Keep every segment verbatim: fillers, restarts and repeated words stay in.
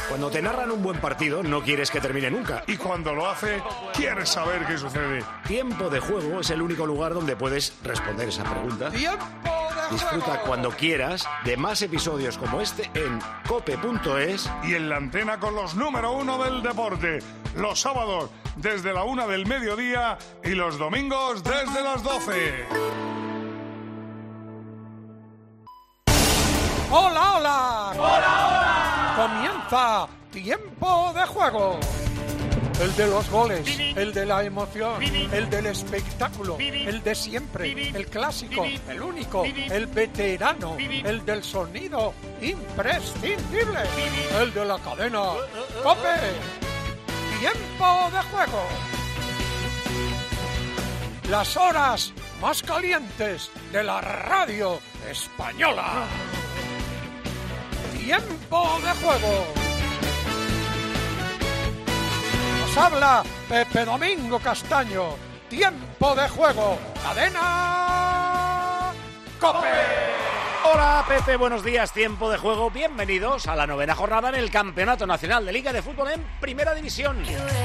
Cuando te narran un buen partido, no quieres que termine nunca. Y cuando lo hace, quieres saber qué sucede. Tiempo de Juego es el único lugar donde puedes responder esa pregunta. ¡Tiempo de Disfruta juego! cuando quieras de más episodios como este en cope punto es. Y en la antena con los número uno del deporte. Los sábados desde la una del mediodía y los domingos desde las doce. ¡Hola, hola! ¡Hola, hola! Comienza Tiempo de Juego. El de los goles, el de la emoción, el del espectáculo, el de siempre, el clásico, el único, el veterano, el del sonido imprescindible, el de la cadena COPE. Tiempo de Juego. Las horas más calientes de la radio española. Tiempo de Juego. Nos habla Pepe Domingo Castaño. Tiempo de Juego. Cadena COPE. Hola Pepe, buenos días, Tiempo de Juego. Bienvenidos a la novena jornada en el Campeonato Nacional de Liga de Fútbol en Primera División.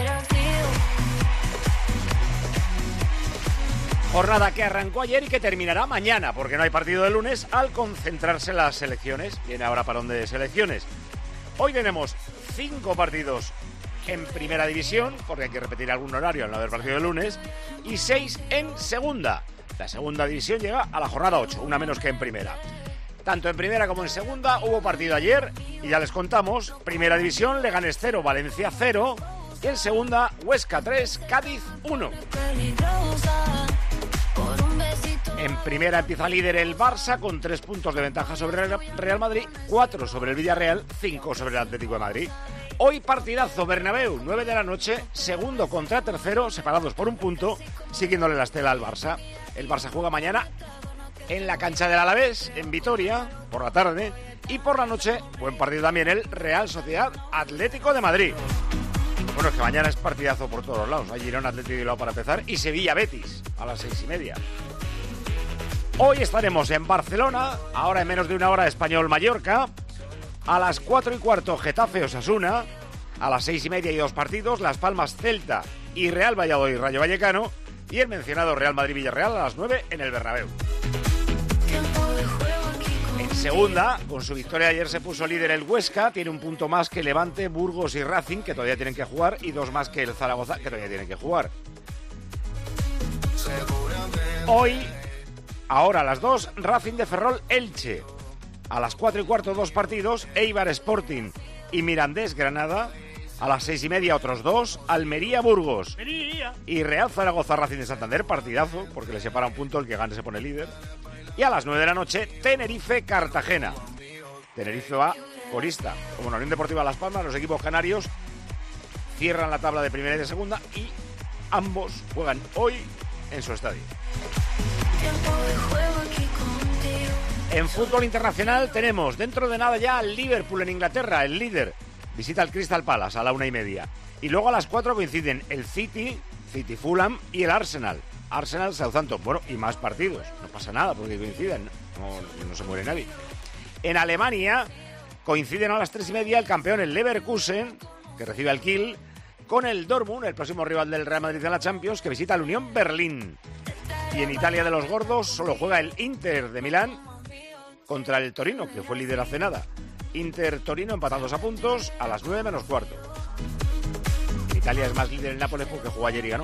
Jornada que arrancó ayer y que terminará mañana, porque no hay partido de lunes al concentrarse las selecciones. Viene ahora parón de selecciones. Hoy tenemos cinco partidos en Primera División, porque hay que repetir algún horario al no haber partido de lunes, y seis en Segunda. La Segunda División llega a la jornada ocho, una menos que en Primera. Tanto en Primera como en Segunda hubo partido ayer, y ya les contamos. Primera División, Leganés cero, Valencia cero, y en Segunda, Huesca tres, Cádiz uno. En Primera empieza líder el Barça con tres puntos de ventaja sobre el Real Madrid, cuatro sobre el Villarreal, cinco sobre el Atlético de Madrid. Hoy partidazo, Bernabéu, nueve de la noche, segundo contra tercero, separados por un punto, siguiéndole la estela al Barça. El Barça juega mañana en la cancha del Alavés, en Vitoria, por la tarde, y por la noche, buen partido también, el Real Sociedad Atlético de Madrid. Bueno, es que mañana es partidazo por todos lados. Hay Girona, Atlético y Bilbao para empezar, y Sevilla Betis a las seis y media. Hoy estaremos en Barcelona, ahora en menos de una hora Español Mallorca, a las cuatro y cuarto Getafe Osasuna, a las seis y media y dos partidos Las Palmas Celta y Real Valladolid Rayo Vallecano, y el mencionado Real Madrid Villarreal a las nueve en el Bernabéu. En Segunda, con su victoria ayer se puso líder el Huesca, tiene un punto más que Levante, Burgos y Racing, que todavía tienen que jugar, y dos más que el Zaragoza, que todavía tienen que jugar. Hoy, ahora a las dos, Racing de Ferrol Elche. A las cuatro y cuarto dos partidos, Eibar Sporting y Mirandés Granada. A las seis y media otros dos, Almería Burgos y Real Zaragoza Racing de Santander, partidazo, porque le separa un punto, el que gane se pone líder. Y a las nueve de la noche, Tenerife Cartagena. Tenerife va colista. Como la Unión Deportiva Las Palmas, los equipos canarios cierran la tabla de primera y de segunda, y ambos juegan hoy en su estadio. En fútbol internacional tenemos dentro de nada ya al Liverpool en Inglaterra, el líder. Visita al Crystal Palace a la una y media. Y luego a las cuatro coinciden el City, City Fulham y el Arsenal. Arsenal Southampton. Bueno, y más partidos. No pasa nada porque coinciden. No, no se muere nadie. En Alemania coinciden a las tres y media el campeón, el Leverkusen, que recibe al Kiel, con el Dortmund, el próximo rival del Real Madrid de la Champions, que visita al Unión Berlín. Y en Italia de los gordos solo juega el Inter de Milán contra el Torino, que fue líder hace nada. Inter-Torino empatados a puntos a las nueve menos cuarto. Italia es más líder en Nápoles porque jugó ayer y ganó.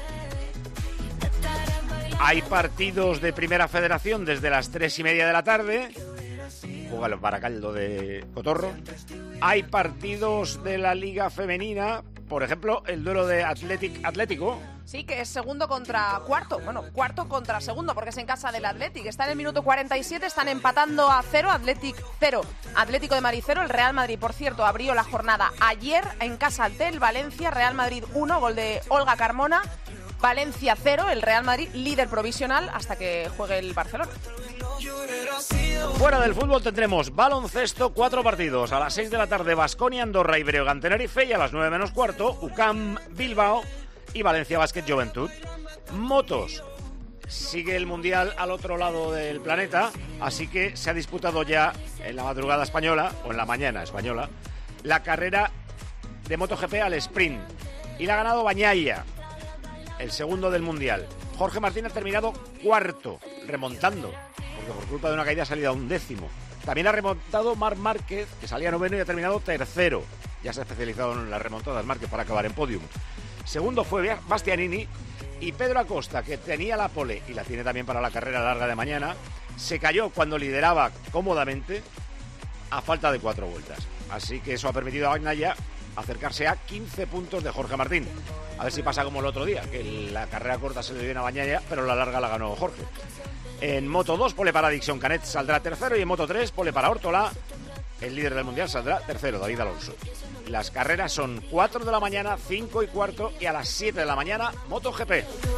Hay partidos de Primera Federación desde las tres y media de la tarde. Juega el Baracaldo de Cotorro. Hay partidos de la Liga Femenina. Por ejemplo, el duelo de Athletic Atlético. Sí, que es segundo contra cuarto. Bueno, cuarto contra segundo, porque es en casa del Athletic. Está en el minuto cuarenta y siete, están empatando a cero, Athletic cero, Atlético de Madrid cero. El Real Madrid, por cierto, abrió la jornada ayer en casa del Valencia. Real Madrid uno, gol de Olga Carmona. Valencia cero, el Real Madrid líder provisional hasta que juegue el Barcelona. Fuera del fútbol tendremos baloncesto, cuatro partidos. A las seis de la tarde, Baskonia, Andorra y Breogán Tenerife, y a las nueve menos cuarto, U C A M Bilbao y Valencia Basket Juventud. Motos. Sigue el Mundial al otro lado del planeta, así que se ha disputado ya en la madrugada española, o en la mañana española, la carrera de MotoGP al sprint. Y la ha ganado Bagnaia, el segundo del Mundial. Jorge Martín ha terminado cuarto, remontando, porque por culpa de una caída ha salido a un décimo. También ha remontado Marc Márquez, que salía noveno y ha terminado tercero. Ya se ha especializado en las remontadas Márquez para acabar en podium. Segundo fue Bastianini y Pedro Acosta, que tenía la pole y la tiene también para la carrera larga de mañana, se cayó cuando lideraba cómodamente a falta de cuatro vueltas. Así que eso ha permitido a Bagnaia acercarse a quince puntos de Jorge Martín. A ver si pasa como el otro día, que la carrera corta se le dio bien a Bagnaia, pero la larga la ganó Jorge. En Moto dos, pole para Dixon Canet saldrá tercero, y en Moto tres, pole para Ortola, el líder del Mundial, saldrá tercero, David Alonso. Las carreras son cuatro de la mañana, cinco y cuarto, y a las siete de la mañana, MotoGP.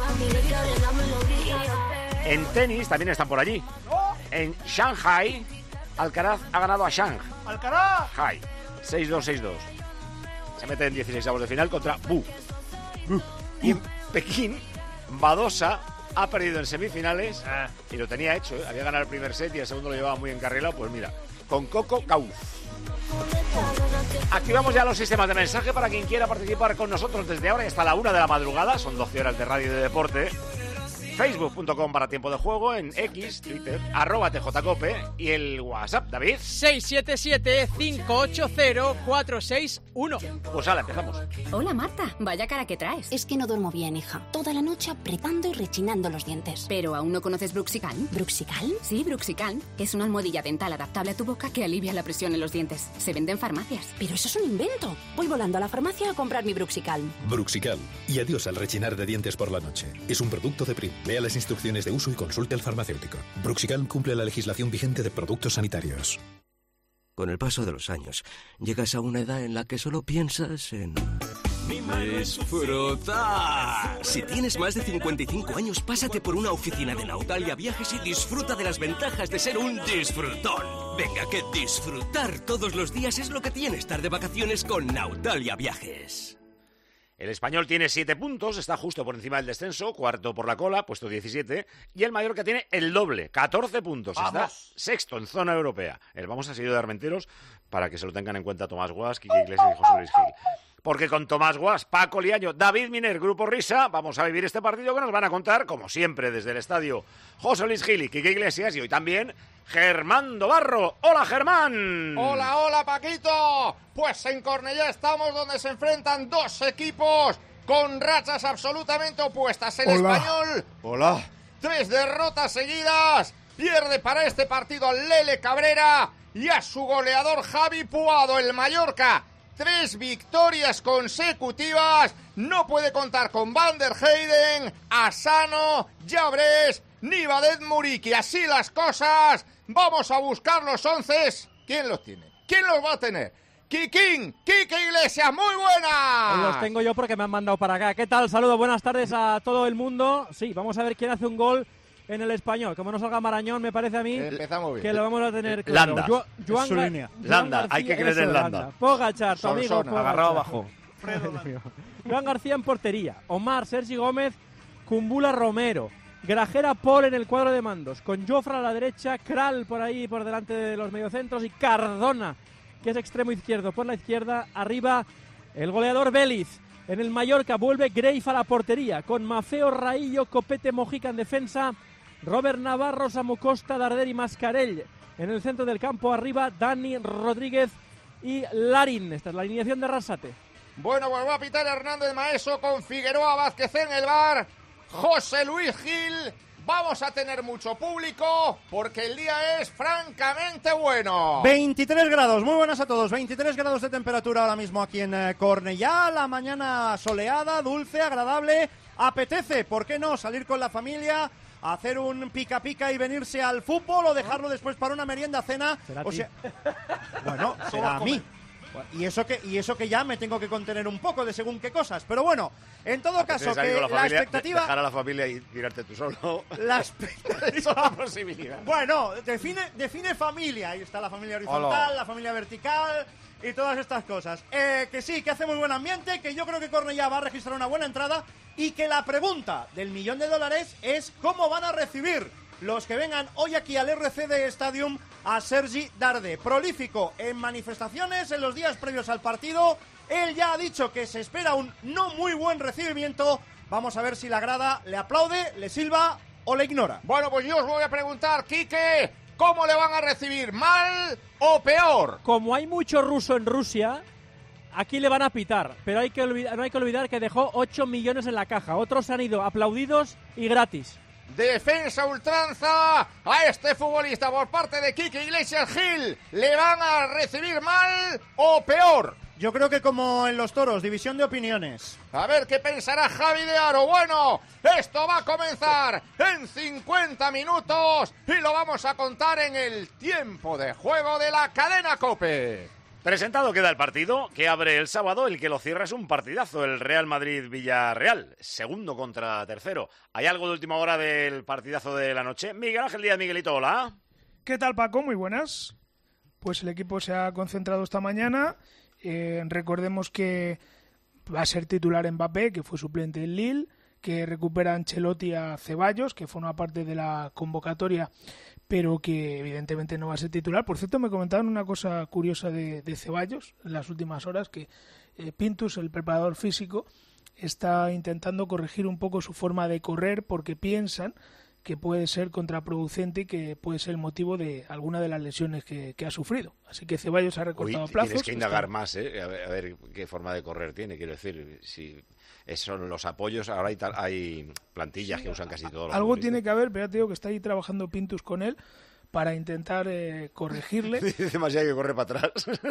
En tenis también están por allí. En Shanghai, Alcaraz ha ganado a Shang. ¡Alcaraz! Hai, seis dos, seis dos. Se mete en dieciseisavos de final contra Bu. Bu. Y en Pekín, Badosa ha perdido en semifinales ah. y lo tenía hecho, ¿eh? Había ganado el primer set y el segundo lo llevaba muy encarrilado. Pues mira, con Coco Gauff. Activamos ya los sistemas de mensaje para quien quiera participar con nosotros desde ahora y hasta la una de la madrugada. Son doce horas de radio y de deporte. facebook punto com para tiempo de juego, en X, Twitter, arroba tjcope, y el WhatsApp, David. seis siete siete, cinco ocho cero, cuatro seis uno. Pues ahora empezamos. Hola Marta, vaya cara que traes. Es que no duermo bien, hija. Toda la noche apretando y rechinando los dientes. ¿Pero aún no conoces Bruxical? ¿Bruxical? Sí, Bruxical. Es una almohadilla dental adaptable a tu boca que alivia la presión en los dientes. Se vende en farmacias. Pero eso es un invento. Voy volando a la farmacia a comprar mi Bruxical. Bruxical. Y adiós al rechinar de dientes por la noche. Es un producto de Prim. Lea las instrucciones de uso y consulte al farmacéutico. Bruxical cumple la legislación vigente de productos sanitarios. Con el paso de los años, llegas a una edad en la que solo piensas en... ¡disfrutar! Si tienes más de cincuenta y cinco años, pásate por una oficina de Nautalia Viajes y disfruta de las ventajas de ser un disfrutón. Venga, que disfrutar todos los días es lo que tiene estar de vacaciones con Nautalia Viajes. El Español tiene siete puntos, está justo por encima del descenso, cuarto por la cola, puesto diecisiete, y el Mallorca tiene el doble, catorce puntos, ¡vamos! Está sexto en zona europea. El vamos a seguir de Armenteros para que se lo tengan en cuenta Tomás Guas, Quique Iglesias y José Luis Gil. Porque con Tomás Guas, Paco Liaño, David Miner, Grupo Risa, vamos a vivir este partido que nos van a contar, como siempre, desde el estadio José Luis Gil y Quique Iglesias, y hoy también Germán Dobarro. ¡Hola, Germán! ¡Hola, hola, Paquito! Pues en Cornellá estamos donde se enfrentan dos equipos con rachas absolutamente opuestas. El hola. Español... Hola. Tres derrotas seguidas. Pierde para este partido al Lele Cabrera y a su goleador Javi Puado. El Mallorca, tres victorias consecutivas. No puede contar con Van der Heyden, Asano, Llabres ni Badet Muriqui. Así las cosas. Vamos a buscar los onces. ¿Quién los tiene? ¿Quién los va a tener? Kikín, Quique Iglesias, muy buenas. Los tengo yo porque me han mandado para acá. ¿Qué tal? Saludos, buenas tardes a todo el mundo. Sí, vamos a ver quién hace un gol en el Español. Como no salga Marañón, me parece a mí Empezamos bien. que lo vamos a tener claro. Landa, Jo- Joan su Ga- línea. Joan Landa, García, hay que creer eso, en Landa. Pogachar, tu amigo. Solsona, Pogacar. agarrado abajo. Joan García en portería. Omar, Sergi Gómez, Kumbula Romero. Grajera Paul en el cuadro de mandos, con Jofra a la derecha, Kral por ahí por delante de los mediocentros y Cardona, que es extremo izquierdo por la izquierda. Arriba el goleador Vélez. En el Mallorca vuelve Greif a la portería, con Mafeo, Raillo, Copete, Mojica en defensa, Robert Navarro, Samu Costa, Darder y Mascarell. En el centro del campo arriba Dani Rodríguez y Larín. Esta es la alineación de Arrasate. Bueno, pues va a pitar Hernández Maeso con Figueroa Vázquez en el bar. José Luis Gil, vamos a tener mucho público porque el día es francamente bueno. veintitrés grados, muy buenas a todos, veintitrés grados de temperatura ahora mismo aquí en eh, Cornellá, la mañana soleada, dulce, agradable, apetece, ¿por qué no? Salir con la familia, hacer un pica pica y venirse al fútbol o dejarlo después para una merienda, cena, o sea, bueno, será a mí. Y eso que y eso que ya me tengo que contener un poco de según qué cosas. Pero bueno, en todo caso, que la, familia, expectativa... Dejar a la familia y tirarte tú solo. La expectativa... es una posibilidad. Bueno, define, define familia. Ahí está la familia horizontal, Hola. La familia vertical y todas estas cosas. Eh, que sí, que hace muy buen ambiente, que yo creo que Cornellá va a registrar una buena entrada y que la pregunta del millón de dólares es cómo van a recibir los que vengan hoy aquí al R C D Stadium a Sergi Darder. Prolífico en manifestaciones en los días previos al partido. Él ya ha dicho que se espera un no muy buen recibimiento. Vamos a ver si la grada le aplaude, le silba o le ignora. Bueno, pues yo os voy a preguntar, Quique, ¿cómo le van a recibir? ¿Mal o peor? Como hay mucho ruso en Rusia, aquí le van a pitar, pero hay que olvidar, no hay que olvidar que dejó ocho millones en la caja. Otros han ido aplaudidos y gratis. Defensa ultranza a este futbolista por parte de Quique Iglesias Gil. ¿Le van a recibir mal o peor? Yo creo que como en los toros, división de opiniones. A ver qué pensará Javi de Aro. Bueno, esto va a comenzar en cincuenta minutos y lo vamos a contar en el tiempo de juego de la cadena COPE. Presentado queda el partido que abre el sábado, el que lo cierra es un partidazo, el Real Madrid-Villarreal, segundo contra tercero. ¿Hay algo de última hora del partidazo de la noche? Miguel Ángel Díaz, Miguelito, hola. ¿Qué tal, Paco? Muy buenas. Pues el equipo se ha concentrado esta mañana. Eh, recordemos que va a ser titular Mbappé, que fue suplente en Lille, que recupera Ancelotti a Ceballos, que forma parte de la convocatoria, pero que evidentemente no va a ser titular. Por cierto, me comentaban una cosa curiosa de, de Ceballos en las últimas horas, que eh, Pintus, el preparador físico, está intentando corregir un poco su forma de correr porque piensan que puede ser contraproducente y que puede ser el motivo de alguna de las lesiones que, que ha sufrido. Así que Ceballos ha recortado Uy, plazos. Tienes que indagar está... más, ¿eh? A ver, a ver qué forma de correr tiene. Quiero decir, si son los apoyos, ahora hay, tal, hay plantillas sí, que usan casi todos los algo tiene que haber, pero ya te digo que está ahí trabajando Pintus con él para intentar eh, corregirle. Demasiado que corre para atrás.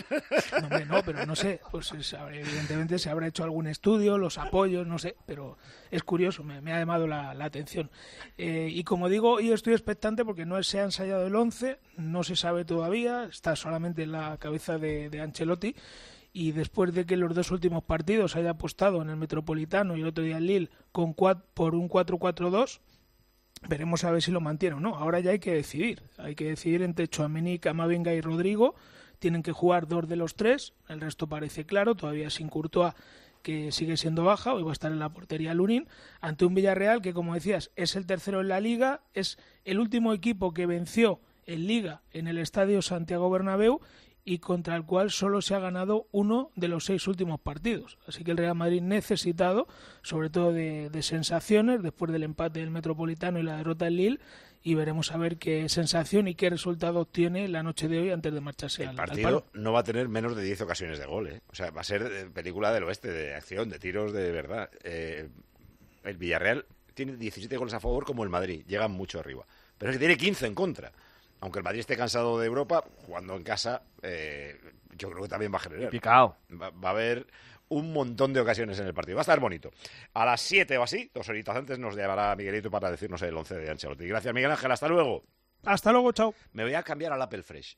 No, hombre, no, pero no sé, pues evidentemente se habrá hecho algún estudio, los apoyos, no sé, pero es curioso, me, me ha llamado la, la atención. Eh, y como digo, yo estoy expectante porque no se ha ensayado el once, no se sabe todavía, está solamente en la cabeza de, de Ancelotti, y después de que los dos últimos partidos haya apostado en el Metropolitano y el otro día en Lille con cuatro, por un cuatro cuatro dos, veremos a ver si lo mantiene o no. Ahora ya hay que decidir. Hay que decidir entre Tchouaméni, Camavinga y Rodrigo. Tienen que jugar dos de los tres. El resto parece claro. Todavía sin Courtois, que sigue siendo baja. Hoy va a estar en la portería Lunin. Ante un Villarreal que, como decías, es el tercero en la Liga. Es el último equipo que venció en Liga en el Estadio Santiago Bernabéu y contra el cual solo se ha ganado uno de los seis últimos partidos. Así que el Real Madrid necesitado, sobre todo de, de sensaciones, después del empate del Metropolitano y la derrota en Lille, y veremos a ver qué sensación y qué resultado obtiene la noche de hoy antes de marcharse al, al palo. El partido no va a tener menos de diez ocasiones de gol, ¿eh? O sea, va a ser película del oeste, de acción, de tiros de verdad. Eh, el Villarreal tiene diecisiete goles a favor como el Madrid, llegan mucho arriba, pero es que tiene quince en contra. Aunque el Madrid esté cansado de Europa, jugando en casa, eh, yo creo que también va a generar. Picao. Va, va a haber un montón de ocasiones en el partido. Va a estar bonito. A las siete o así, dos horitas antes, nos llevará Miguelito para decirnos el once de Ancelotti. Gracias, Miguel Ángel. Hasta luego. Hasta luego, chao. Me voy a cambiar al Apple Fresh.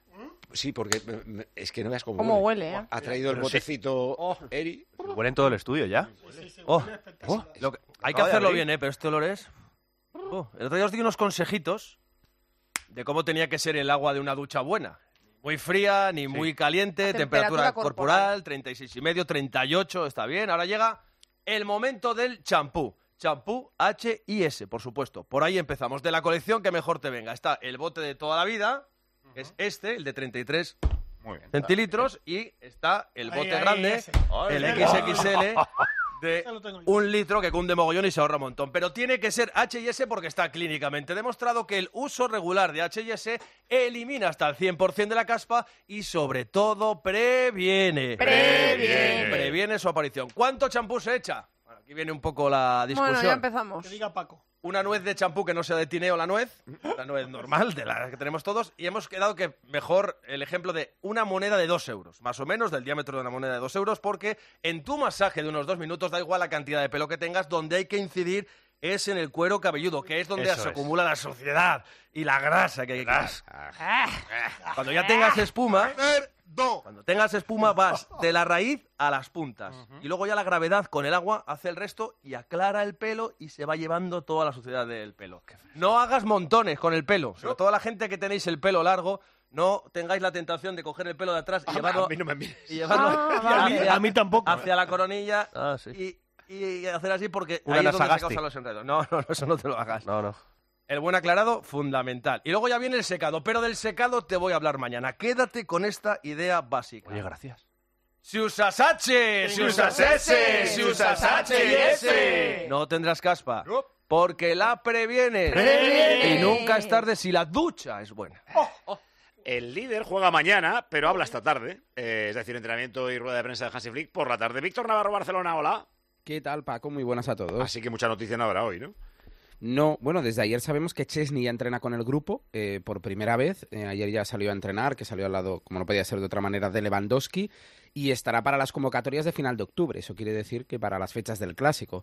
Sí, porque me, es que no veas cómo, ¿Cómo huele. huele, eh? Ha traído el botecito oh. Eri. Huele en todo el estudio ya. Oh. Oh. Lo que, hay que hacerlo bien, ¿eh? Pero este olor es... Oh. El otro día os di unos consejitos de cómo tenía que ser el agua de una ducha buena. Muy fría, ni sí. muy caliente, temperatura, temperatura corporal, corporal, treinta y seis y medio, treinta y ocho, está bien. Ahora llega el momento del champú. Champú H I S, por supuesto. Por ahí empezamos. De la colección que mejor te venga. Está el bote de toda la vida, uh-huh. es este, el de treinta y tres muy bien, centilitros, y está el bote ahí, grande, ahí, el equis equis ele, de un litro que cunde mogollón y se ahorra un montón. Pero tiene que ser H I S porque está clínicamente demostrado que el uso regular de H I S elimina hasta el cien por ciento de la caspa y sobre todo previene. Previene. Previene su aparición. ¿Cuánto champú se echa? Bueno, aquí viene un poco la discusión. Bueno, ya empezamos. Que diga Paco. Una nuez de champú que no sea de tineo la nuez, la nuez normal, de la que tenemos todos, y hemos quedado que mejor el ejemplo de una moneda de dos euros, más o menos del diámetro de una moneda de dos euros, porque en tu masaje de unos dos minutos da igual la cantidad de pelo que tengas, donde hay que incidir es en el cuero cabelludo, que es donde Eso se es. acumula la suciedad y la grasa que hay que Cuando ya tengas espuma... Cuando tengas espuma vas de la raíz a las puntas uh-huh. y luego ya la gravedad con el agua hace el resto y aclara el pelo y se va llevando toda la suciedad del pelo. No hagas montones con el pelo, sobre todo la gente que tenéis el pelo largo, no tengáis la tentación de coger el pelo de atrás y ah, llevarlo, a mí no me mires. y llevarlo ah, vale. hacia, a mí tampoco hacia la coronilla ah, sí. y, y hacer así porque Una ahí es donde Sagasti. se causan los enredos. No, no, no, eso no te lo hagas. No, no. El buen aclarado, fundamental. Y luego ya viene el secado, pero del secado te voy a hablar mañana. Quédate con esta idea básica. Oye, gracias. Si usas H, si usas S, si usas H y S, no tendrás caspa, porque la previenes. Previene. Y nunca es tarde si la ducha es buena. Oh, oh. El líder juega mañana, pero habla esta tarde. Eh, es decir, entrenamiento y rueda de prensa de Hansi Flick por la tarde. Víctor Navarro, Barcelona, hola. ¿Qué tal, Paco? Muy buenas a todos. Así que mucha noticia no habrá hoy, ¿no? No, bueno, desde ayer sabemos que Chesney ya entrena con el grupo eh, por primera vez. Eh, ayer ya salió a entrenar, que salió al lado, como no podía ser de otra manera, de Lewandowski. Y estará para las convocatorias de final de octubre. Eso quiere decir que para las fechas del Clásico.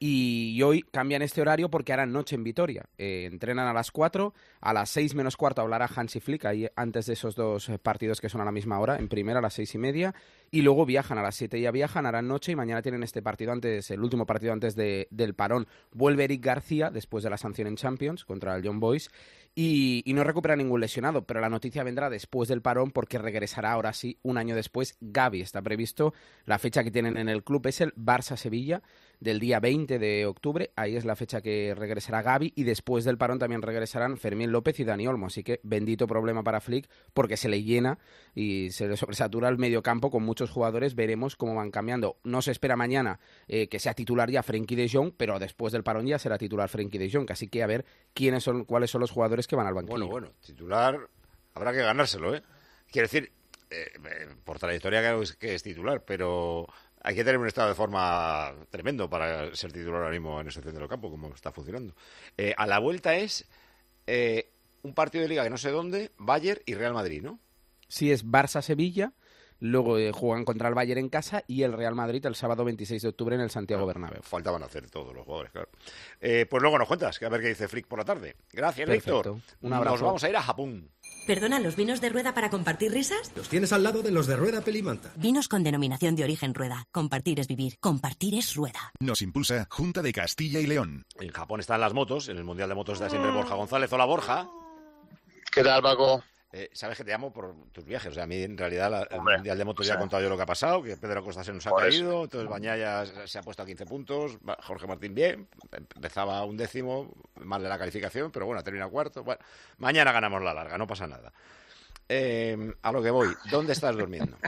Y hoy cambian este horario porque harán noche en Vitoria. Eh, entrenan a las cuatro, a las seis menos cuarto hablará Hansi Flick, ahí antes de esos dos partidos que son a la misma hora, en primera a las seis y media. Y luego viajan a las siete, ya viajan, harán noche y mañana tienen este partido antes, el último partido antes de, del parón. Vuelve Eric García después de la sanción en Champions contra el Young Boys. Y, y no recupera ningún lesionado, pero la noticia vendrá después del parón porque regresará ahora sí, un año después, Gavi. Está previsto, la fecha que tienen en el club es el Barça-Sevilla del día veinte de octubre, ahí es la fecha que regresará Gavi y después del parón también regresarán Fermín López y Dani Olmo, así que bendito problema para Flick porque se le llena y se le sobresatura el mediocampo con muchos jugadores, veremos cómo van cambiando. No se espera mañana eh, que sea titular ya Frenkie de Jong, pero después del parón ya será titular Frenkie de Jong, así que a ver quiénes son, cuáles son los jugadores que van al banquillo. Bueno, bueno, titular habrá que ganárselo, ¿eh? Quiero decir, eh, por trayectoria que es, que es titular, pero hay que tener un estado de forma tremendo para ser titular ahora mismo en ese centro del campo, como está funcionando. Eh, a la vuelta es eh, un partido de Liga que no sé dónde, Bayern y Real Madrid, ¿no? Sí, es Barça-Sevilla, luego eh, juegan contra el Bayern en casa y el Real Madrid el sábado veintiséis de octubre en el Santiago no, Bernabéu. Faltaban hacer todos los jugadores, claro. Eh, pues luego nos cuentas, que a ver qué dice Flick por la tarde. Gracias, Perfecto. Víctor. Un abrazo. Nos vamos a ir a Japón. ¿Perdona, los vinos de rueda para compartir risas? Los tienes al lado de los de rueda Pelimanta. Vinos con denominación de origen rueda. Compartir es vivir. Compartir es rueda. Nos impulsa Junta de Castilla y León. En Japón están las motos. En el Mundial de Motos está siempre Borja González. Hola, Borja. ¿Qué tal, Paco? Eh, Sabes que te llamo por tus viajes. O sea, a mí en realidad la, el Mundial de Motos ya he contado yo lo que ha pasado, que Pedro Acosta se nos ha caído, entonces Bañaya se ha puesto a quince puntos, Jorge Martín bien, empezaba un décimo, mal de la calificación, pero bueno, ha terminado cuarto. Bueno, mañana ganamos la larga, no pasa nada. Eh, a lo que voy, ¿dónde estás durmiendo?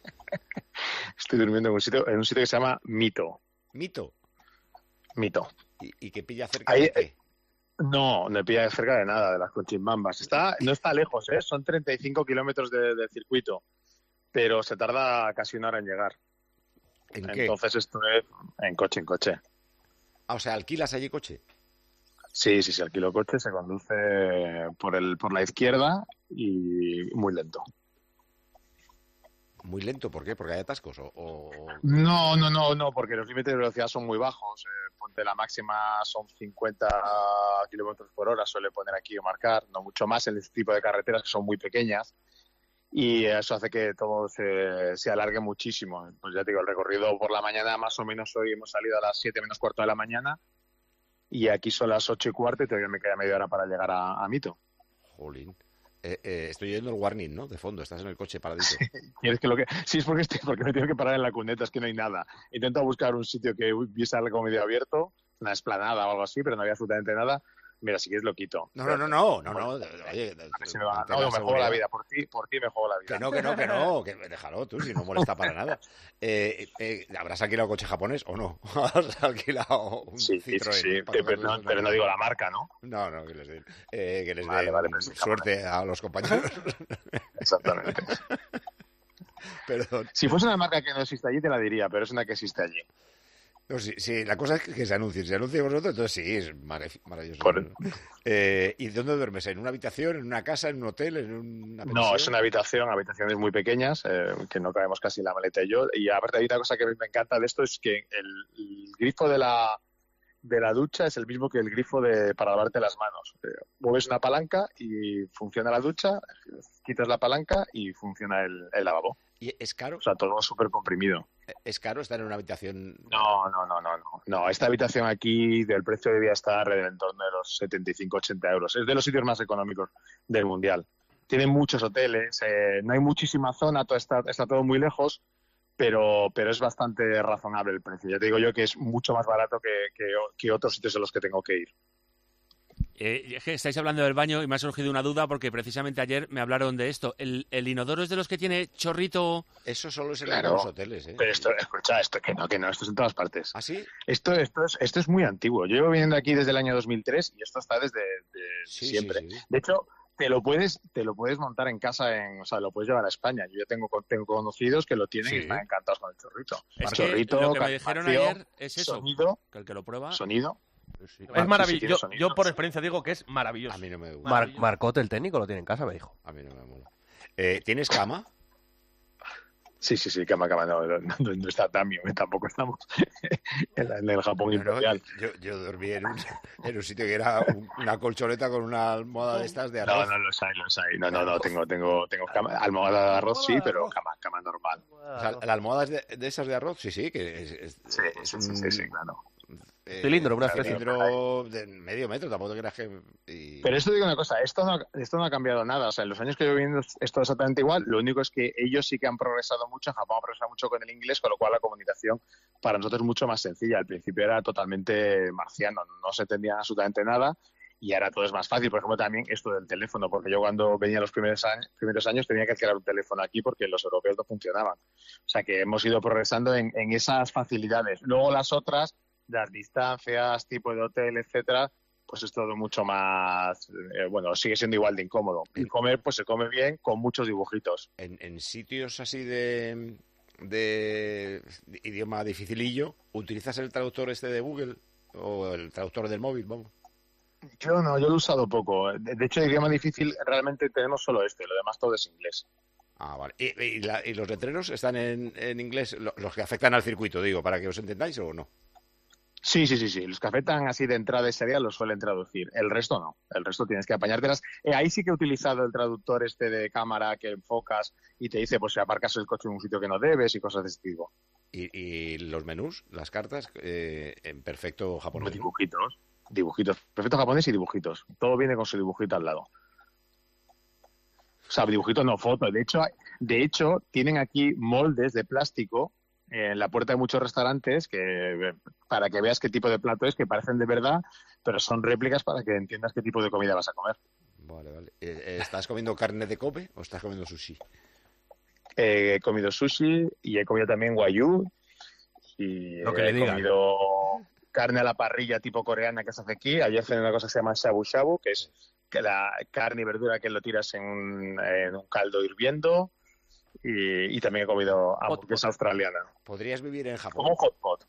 Estoy durmiendo en un sitio, en un sitio que se llama Mito. ¿Mito? Mito. ¿Y, y que pilla cerca Ahí, de qué? No, no pilla cerca de nada, de las Conchimbambas. Está, no está lejos, ¿eh? Son treinta y cinco kilómetros de, de circuito, pero se tarda casi una hora en llegar. ¿En qué? Entonces esto es en coche, en coche. Ah, o sea, ¿alquilas allí coche? Sí, sí, sí, alquilo coche, se conduce por el por la izquierda y muy lento. ¿Muy lento? ¿Por qué? ¿Porque hay atascos? O, o... No, no, no, no, porque los límites de velocidad son muy bajos. Eh, ponte la máxima son cincuenta kilómetros por hora, suele poner aquí o marcar, no mucho más en este tipo de carreteras que son muy pequeñas. Y eso hace que todo se, se alargue muchísimo. Pues ya te digo, el recorrido por la mañana, más o menos hoy hemos salido a las siete menos cuarto de la mañana y aquí son las ocho y cuarto y todavía me queda media hora para llegar a, a Mito. Jolín. Eh, eh, estoy oyendo el warning, ¿no? De fondo, estás en el coche paradito. ¿Quieres que lo que... Sí, es porque, estoy, porque me tengo que parar en la cuneta, es que no hay nada. Intento buscar un sitio que hubiese algo medio abierto, una esplanada o algo así, pero no había absolutamente nada. Mira, si quieres lo quito. No, no, no, no, no, no. Oye, si me, va, no, me juego la vida, por ti, por ti me juego la vida. Que no, que no, que no, que déjalo tú, si no molesta para nada. Eh, eh, ¿Habrás alquilado coche japonés o no? ¿Has alquilado un sí, Citroën? Sí, sí, pero, pero, no, pero no digo la marca, ¿no? No, no, que les den, eh, que les vale, den vale, suerte a los compañeros. Exactamente. Perdón. Si fuese una marca que no existe allí, te la diría, pero es una que existe allí. No, sí, sí, la cosa es que, que se anuncie. Si se anuncia vosotros, entonces sí, es maravilloso. Por... Eh, ¿Y dónde duermes? ¿En una habitación, en una casa, en un hotel, en una pensión? No, es una habitación, habitaciones muy pequeñas, eh, que no cabemos casi en la maleta y yo. Y aparte hay una cosa que me encanta de esto, es que el, el grifo de la, de la ducha es el mismo que el grifo de para lavarte las manos. Eh, mueves una palanca y funciona la ducha, quitas la palanca y funciona el, el lavabo. ¿Y es caro? O sea, todo súper comprimido. ¿Es caro estar en una habitación? No, no, no, no, no. No, esta habitación aquí, del precio debía estar en torno de los setenta y cinco a ochenta euros. Es de los sitios más económicos del Mundial. Tienen muchos hoteles, eh, no hay muchísima zona, todo está, está todo muy lejos, pero, pero es bastante razonable el precio. Ya te digo yo que es mucho más barato que, que, que otros sitios en los que tengo que ir. Eh, es que estáis hablando del baño y me ha surgido una duda porque precisamente ayer me hablaron de esto. ¿El, el inodoro es de los que tiene chorrito? Eso solo es en Claro, los hoteles, ¿eh? Pero esto, escucha, esto que no, que no, esto es en todas partes. ¿Ah, sí? Esto, esto, es, esto es muy antiguo. Yo llevo viniendo aquí desde el año dos mil tres y esto está desde de Sí, siempre. sí, sí. De hecho, te lo puedes te lo puedes montar en casa, en, o sea, lo puedes llevar a España. Yo ya tengo, tengo conocidos que lo tienen Sí. y están encantados con el chorrito. Es El que chorrito, lo que me dijeron calefacción, ayer es eso. Sonido, Que el que lo prueba... sonido. Es maravilloso. Yo, yo por experiencia digo que es maravilloso. A mí no me gusta. Mar- Marcote, el técnico, lo tiene en casa, me dijo. A mí no me mola. Eh, ¿Tienes cama? Sí, sí, sí, cama, cama, no, no, no, no está tan bien, tampoco estamos en, en el Japón imperial. Yo, yo dormí en un, en un sitio que era un- una colchoneta con una almohada de estas de arroz. No, no, los hay, los hay. No, no, no, tengo, tengo, tengo cama, almohada de arroz, sí, pero cama, cama normal. O sea, la almohada es de, de esas de arroz, sí, sí, que es, es, Sí, es sí, un sí, sí, sí, claro. eh, Cilindro, una un especie. cilindro de medio metro, tampoco te creas que... y- Pero esto digo una cosa, esto no, esto no ha cambiado nada. O sea, en los años que yo viviendo es todo exactamente igual. Lo único es que ellos sí que han progresado mucho, en Japón ha progresado mucho con el inglés, con lo cual la comunicación para nosotros es mucho más sencilla. Al principio era totalmente marciano, no se entendía absolutamente nada y ahora todo es más fácil. Por ejemplo, también esto del teléfono, porque yo cuando venía los primeros años, primeros años tenía que alquilar un teléfono aquí porque los europeos no funcionaban. O sea, que hemos ido progresando en, en esas facilidades. Luego las otras, las distancias, tipo de hotel, etcétera, pues es todo mucho más, eh, bueno, sigue siendo igual de incómodo. Y comer, pues se come bien con muchos dibujitos. En, en sitios así de, de idioma dificilillo, ¿utilizas el traductor este de Google o el traductor del móvil? Vamos. Yo no, yo lo he usado poco. De, de hecho, idioma difícil realmente tenemos solo este, lo demás todo es inglés. Ah, vale. ¿Y, y la- y los letreros están en, en inglés? Lo- Los que afectan al circuito, digo, para que os entendáis o no. Sí, sí, sí, sí. Los que afectan así de entrada y salida los suelen traducir. El resto no. El resto tienes que apañártelas. Eh, ahí sí que he utilizado el traductor este de cámara que enfocas y te dice, pues si aparcas el coche en un sitio que no debes y cosas de este tipo. Y, y los menús, las cartas, eh, en perfecto japonés. Dibujitos. Dibujitos. Perfecto japonés y dibujitos. Todo viene con su dibujito al lado. O sea, dibujitos no fotos. De hecho, hay- de hecho, tienen aquí moldes de plástico en la puerta de muchos restaurantes que para que veas qué tipo de plato es, que parecen de verdad, pero son réplicas para que entiendas qué tipo de comida vas a comer. Vale, vale. Eh, eh, ¿Estás comiendo carne de Kobe o estás comiendo sushi? Eh, he comido sushi y he comido también wagyu y Lo que he le digan. comido carne a la parrilla tipo coreana que se hace aquí. Ayer hacen una cosa que se llama shabu shabu, que es que la carne y verdura que lo tiras en un, en un caldo hirviendo. Y, y también he comido hamburguesa australiana. ¿Podrías vivir en Japón? Como un hot pot.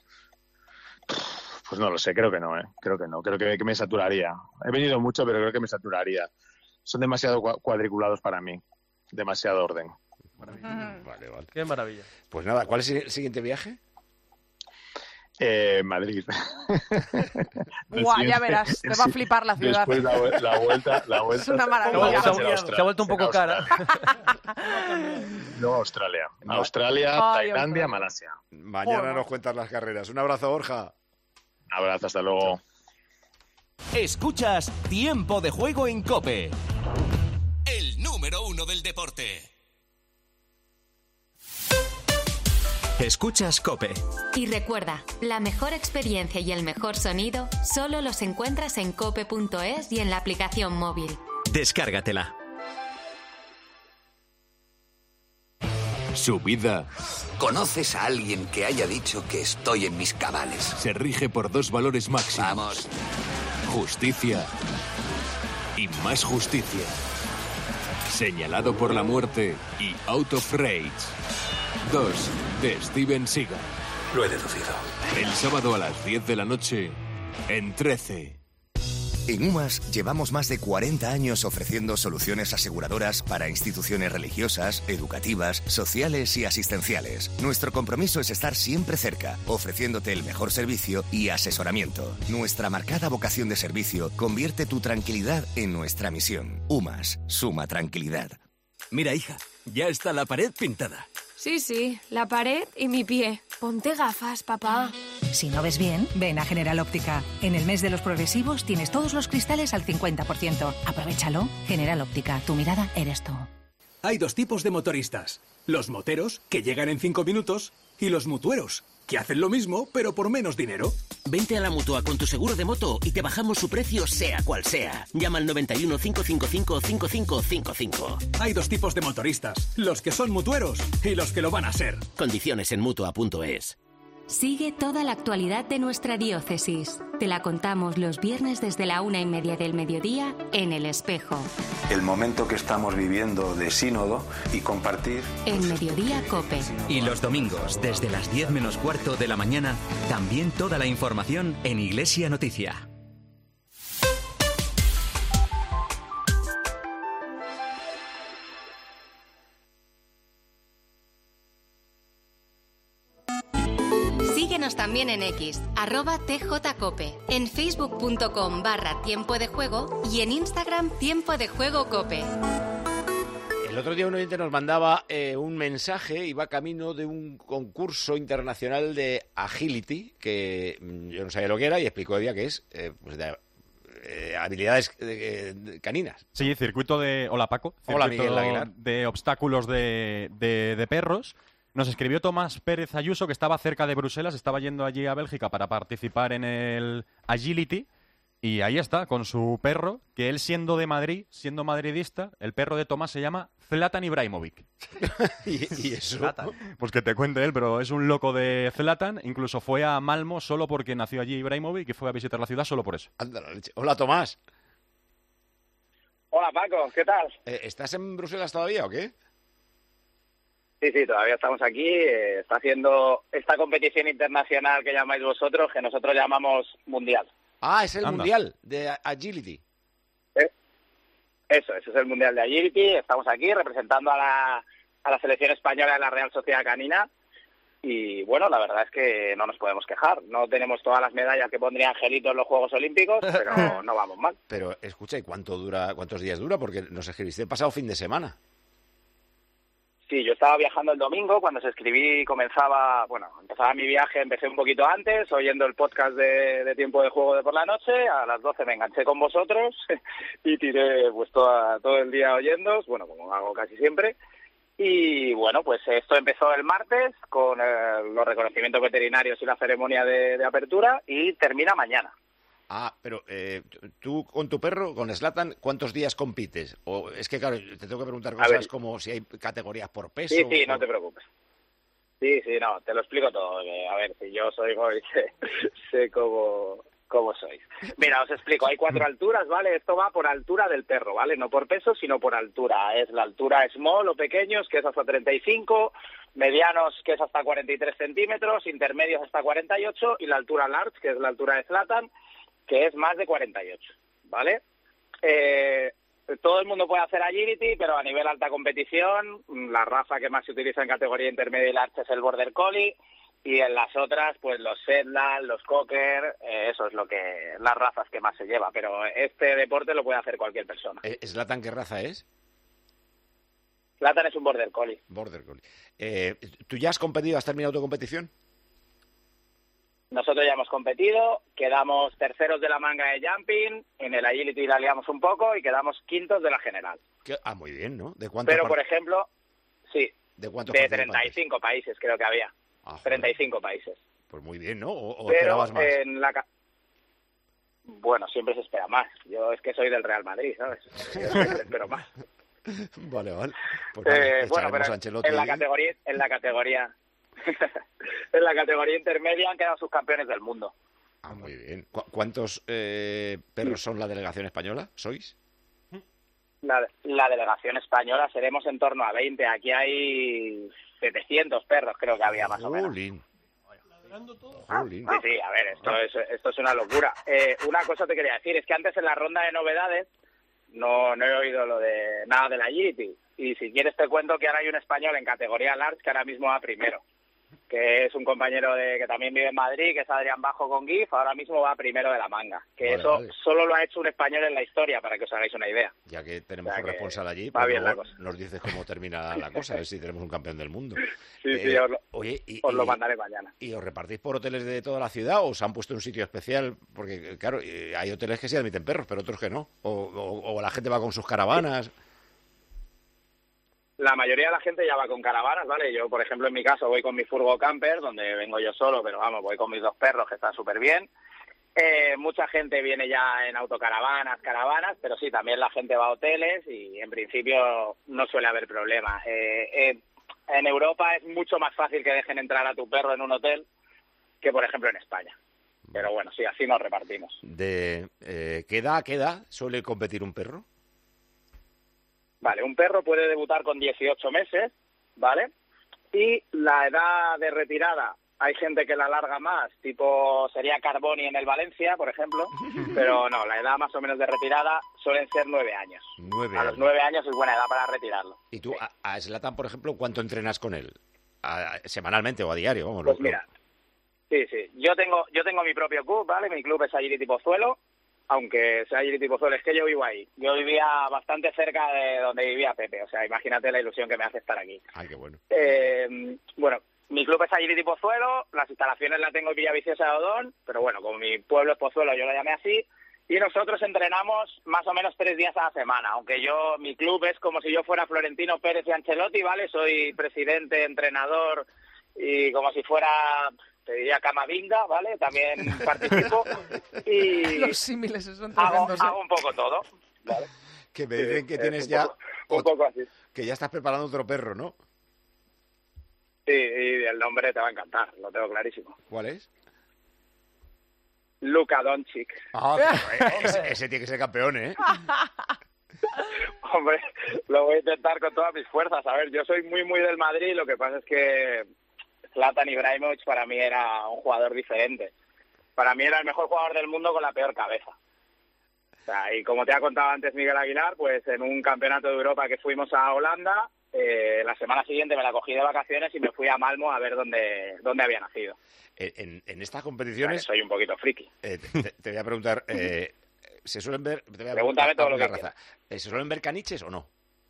Pues no lo sé, creo que no, ¿eh? Creo que no, creo que, que me saturaría. He venido mucho, pero creo que me saturaría. Son demasiado cua- cuadriculados para mí. Demasiado orden. Vale, vale. Qué maravilla. Pues nada, ¿cuál es el siguiente viaje? Eh, Madrid. Buah, ya verás, te va a flipar la ciudad. Después la, vu- la vuelta, la vuelta. Es una la maravilla. vuelta Se ha- será se ha Australia. vuelto un poco Será cara. No, Australia. Australia, Ay, Tailandia, Australia. Malasia. Mañana Joder. nos cuentas las carreras. Un abrazo, Borja. Un abrazo, hasta luego. Escuchas Tiempo de Juego en COPE. El número uno del deporte. Escuchas COPE. Y recuerda, la mejor experiencia y el mejor sonido solo los encuentras en cope punto es y en la aplicación móvil. Descárgatela. Su vida ¿Conoces a alguien que haya dicho que estoy en mis cabales? se rige por dos valores máximos. Vamos. Justicia y más justicia. Señalado por la muerte y Out of Rage. dos de Steven Seagal. Lo he deducido. El sábado a las diez de la noche en trece. En UMAS llevamos más de cuarenta años ofreciendo soluciones aseguradoras para instituciones religiosas, educativas, sociales y asistenciales. Nuestro compromiso es estar siempre cerca, ofreciéndote el mejor servicio y asesoramiento. Nuestra marcada vocación de servicio convierte tu tranquilidad en nuestra misión. UMAS, suma tranquilidad. Mira, hija, ya está la pared pintada. Sí, sí, la pared y mi pie. Ponte gafas, papá. Si no ves bien, ven a General Óptica. En el mes de los progresivos tienes todos los cristales al cincuenta por ciento. Aprovechalo. General Óptica, tu mirada eres tú. Hay dos tipos de motoristas. Los moteros, que llegan en cinco minutos, y los mutueros, que hacen lo mismo, pero por menos dinero. Vente a la Mutua con tu seguro de moto y te bajamos su precio sea cual sea. Llama al noventa y uno, cinco cinco cinco, cinco cinco cinco cinco. Hay dos tipos de motoristas, los que son mutueros y los que lo van a ser. Condiciones en mutua punto es. Sigue toda la actualidad de nuestra diócesis. Te la contamos los viernes desde la una y media del mediodía en El Espejo. El momento que estamos viviendo de sínodo y compartir. En Mediodía Cope. Y los domingos, desde las diez menos cuarto de la mañana, también toda la información en Iglesia Noticia. Síguenos también en X, arroba tjcope, en facebook.com barra tiempo de juego y en Instagram tiempo de juego cope. El otro día un oyente nos mandaba eh, un mensaje, iba camino de un concurso internacional de agility, que mm, yo no sabía lo que era y explicó ella que es eh, pues de, eh, habilidades eh, de caninas. Sí, circuito de... Hola, Paco. Hola, Circuito Miguel Aguilar. De obstáculos de, de, de perros. Nos escribió Tomás Pérez Ayuso, que estaba cerca de Bruselas, estaba yendo allí a Bélgica para participar en el Agility, y ahí está, con su perro, que él siendo de Madrid, siendo madridista, el perro de Tomás se llama Zlatan Ibrahimovic. ¿Y, y eso? Zlatan. Pues que te cuente él, pero es un loco de Zlatan, incluso fue a Malmo solo porque nació allí Ibrahimovic y fue a visitar la ciudad solo por eso. Anda la leche. Hola, Tomás. Hola, Paco, ¿qué tal? Eh, ¿Estás en Bruselas todavía o qué? Sí, sí, todavía estamos aquí. Eh, está haciendo esta competición internacional que llamáis vosotros, que nosotros llamamos Mundial. Ah, es el Anda. Mundial de Agility. ¿Eh? Eso, ese es el Mundial de Agility. Estamos aquí representando a la, a la selección española de la Real Sociedad Canina. Y bueno, la verdad es que no nos podemos quejar. No tenemos todas las medallas que pondría Angelito en los Juegos Olímpicos, pero no vamos mal. Pero escucha, ¿y cuánto dura, cuántos días dura? Porque nos escribiste el pasado fin de semana. Sí, yo estaba viajando el domingo, cuando se escribí comenzaba, bueno, empezaba mi viaje, empecé un poquito antes, oyendo el podcast de, de Tiempo de Juego de por la noche, a las doce me enganché con vosotros y tiré pues toda, todo el día oyéndoos, bueno, como hago casi siempre, y bueno, pues esto empezó el martes con eh, los reconocimientos veterinarios y la ceremonia de, de apertura y termina mañana. Ah, pero eh, tú con tu perro, con Zlatan, ¿cuántos días compites? O es que, claro, te tengo que preguntar cosas como si hay categorías por peso. Sí, sí, o... no te preocupes. Sí, sí, no, te lo explico todo. Que, a ver, si yo soy hoy, sé, sé cómo, cómo sois. Mira, os explico. Hay cuatro alturas, ¿vale? Esto va por altura del perro, ¿vale? No por peso, sino por altura. Es la altura small o pequeños, que es hasta treinta y cinco, medianos, que es hasta cuarenta y tres centímetros, intermedios hasta cuarenta y ocho, y la altura large, que es la altura de Zlatan, que es más de cuarenta y ocho, ¿vale? Eh, todo el mundo puede hacer agility, pero a nivel alta competición, la raza que más se utiliza en categoría intermedia y large es el Border Collie, y en las otras, pues los Shetland, los Cocker, eh, eso es lo que las razas que más se lleva, pero este deporte lo puede hacer cualquier persona. Eh, ¿Zlatan qué raza es? Zlatan es un Border Collie. Border Collie. Eh, ¿Tú ya has competido, has terminado tu competición? Nosotros ya hemos competido, quedamos terceros de la manga de jumping, en el agility la liamos un poco y quedamos quintos de la general. ¿Qué? Ah, muy bien, ¿no? ¿De cuántos? Pero, por ejemplo, sí, ¿de cuántos de treinta y cinco países creo que había. Ah, treinta y cinco países. Pues muy bien, ¿no? ¿O, o Pero esperabas más? en la ca- Bueno, siempre se espera más. Yo es que soy del Real Madrid, ¿sabes? Yo siempre espero más. Vale, vale. Pues Eh, vale, bueno, echaremos pero a Ancelotti en la ahí. categoría, en la categoría, en la categoría intermedia han quedado subcampeones del mundo. Ah, muy bien. ¿Cu- ¿Cuántos eh, perros son la delegación española? ¿Sois? La, la delegación española seremos en torno a veinte. Aquí hay setecientos perros, creo que había más o menos. Jolín. Sí, sí, a ver, esto es, esto es una locura. Eh, una cosa te quería decir, es que antes en la ronda de novedades no, no he oído lo de nada de la agility. Y si quieres te cuento que ahora hay un español en categoría large que ahora mismo va primero, que es un compañero de que también vive en Madrid, que es Adrián Bajo con GIF, ahora mismo va primero de la manga. Que Vale, eso vale. solo lo ha hecho un español en la historia, para que os hagáis una idea. Ya que tenemos O sea un que responsable allí, va pues bien la luego cosa. nos dices cómo termina la cosa, a ver si tenemos un campeón del mundo. Sí, sí, Eh, os lo, oye, y, os lo y- mandaré mañana. ¿Y os repartís por hoteles de toda la ciudad o os han puesto un sitio especial? Porque, claro, eh, hay hoteles que sí admiten perros, pero otros que no. O, o- o la gente va con sus caravanas. la mayoría de la gente ya va con caravanas, ¿vale? Yo, por ejemplo, en mi caso voy con mi furgo camper, donde vengo yo solo, pero vamos, voy con mis dos perros que están súper bien. Eh, mucha gente viene ya en autocaravanas, caravanas, pero sí, también la gente va a hoteles y en principio no suele haber problema. Eh, eh, en Europa es mucho más fácil que dejen entrar a tu perro en un hotel que, por ejemplo, en España. Pero bueno, sí, así nos repartimos. ¿De eh, qué edad, qué edad suele competir un perro? Vale, un perro puede debutar con dieciocho meses, ¿vale? Y la edad de retirada, hay gente que la alarga más, tipo sería Carboni en el Valencia, por ejemplo, pero no, la edad más o menos de retirada suelen ser nueve años. Nueve a los nueve años es buena edad para retirarlo. ¿Y tú, sí. a Zlatan, por ejemplo, cuánto entrenas con él? ¿A, semanalmente o a diario? Vamos, pues lo, mira, sí, sí, yo tengo yo tengo mi propio club, ¿vale? Mi club es Agility Pozuelo, aunque sea Agility Pozuelo, es que yo vivo ahí. Yo vivía bastante cerca de donde vivía Pepe, o sea, imagínate la ilusión que me hace estar aquí. Ay, qué bueno. Eh, bueno, mi club es Agility Pozuelo, las instalaciones las tengo en Villaviciosa de Odón, pero bueno, como mi pueblo es Pozuelo, yo lo llamé así, y nosotros entrenamos más o menos tres días a la semana, aunque yo, mi club es como si yo fuera Florentino Pérez y Ancelotti, ¿vale? Soy presidente, entrenador, y como si fuera, te diría, Camavinga, ¿vale? También participo, y los símiles son hago, tremendos, ¿eh? hago un poco todo, ¿vale? Que me dicen que Sí, tienes un ya... poco, un poco así. Que ya estás preparando otro perro, ¿no? Sí, y el nombre te va a encantar, lo tengo clarísimo. ¿Cuál es? Luka Doncic. Ah, ese, ese tiene que ser campeón, ¿eh? Hombre, lo voy a intentar con todas mis fuerzas. A ver, yo soy muy, muy del Madrid, lo que pasa es que Zlatan Ibrahimovic para mí era un jugador diferente. Para mí era el mejor jugador del mundo con la peor cabeza. O sea, y como te ha contado antes Miguel Aguilar, pues en un campeonato de Europa que fuimos a Holanda, eh, la semana siguiente me la cogí de vacaciones y me fui a Malmo a ver dónde, dónde había nacido. En, en estas competiciones... O sea, que soy un poquito friki. Eh, te, te voy a preguntar... Eh, ¿Se suelen ver... Te voy a Pregúntame todo lo que raza. ¿Se suelen ver caniches o no?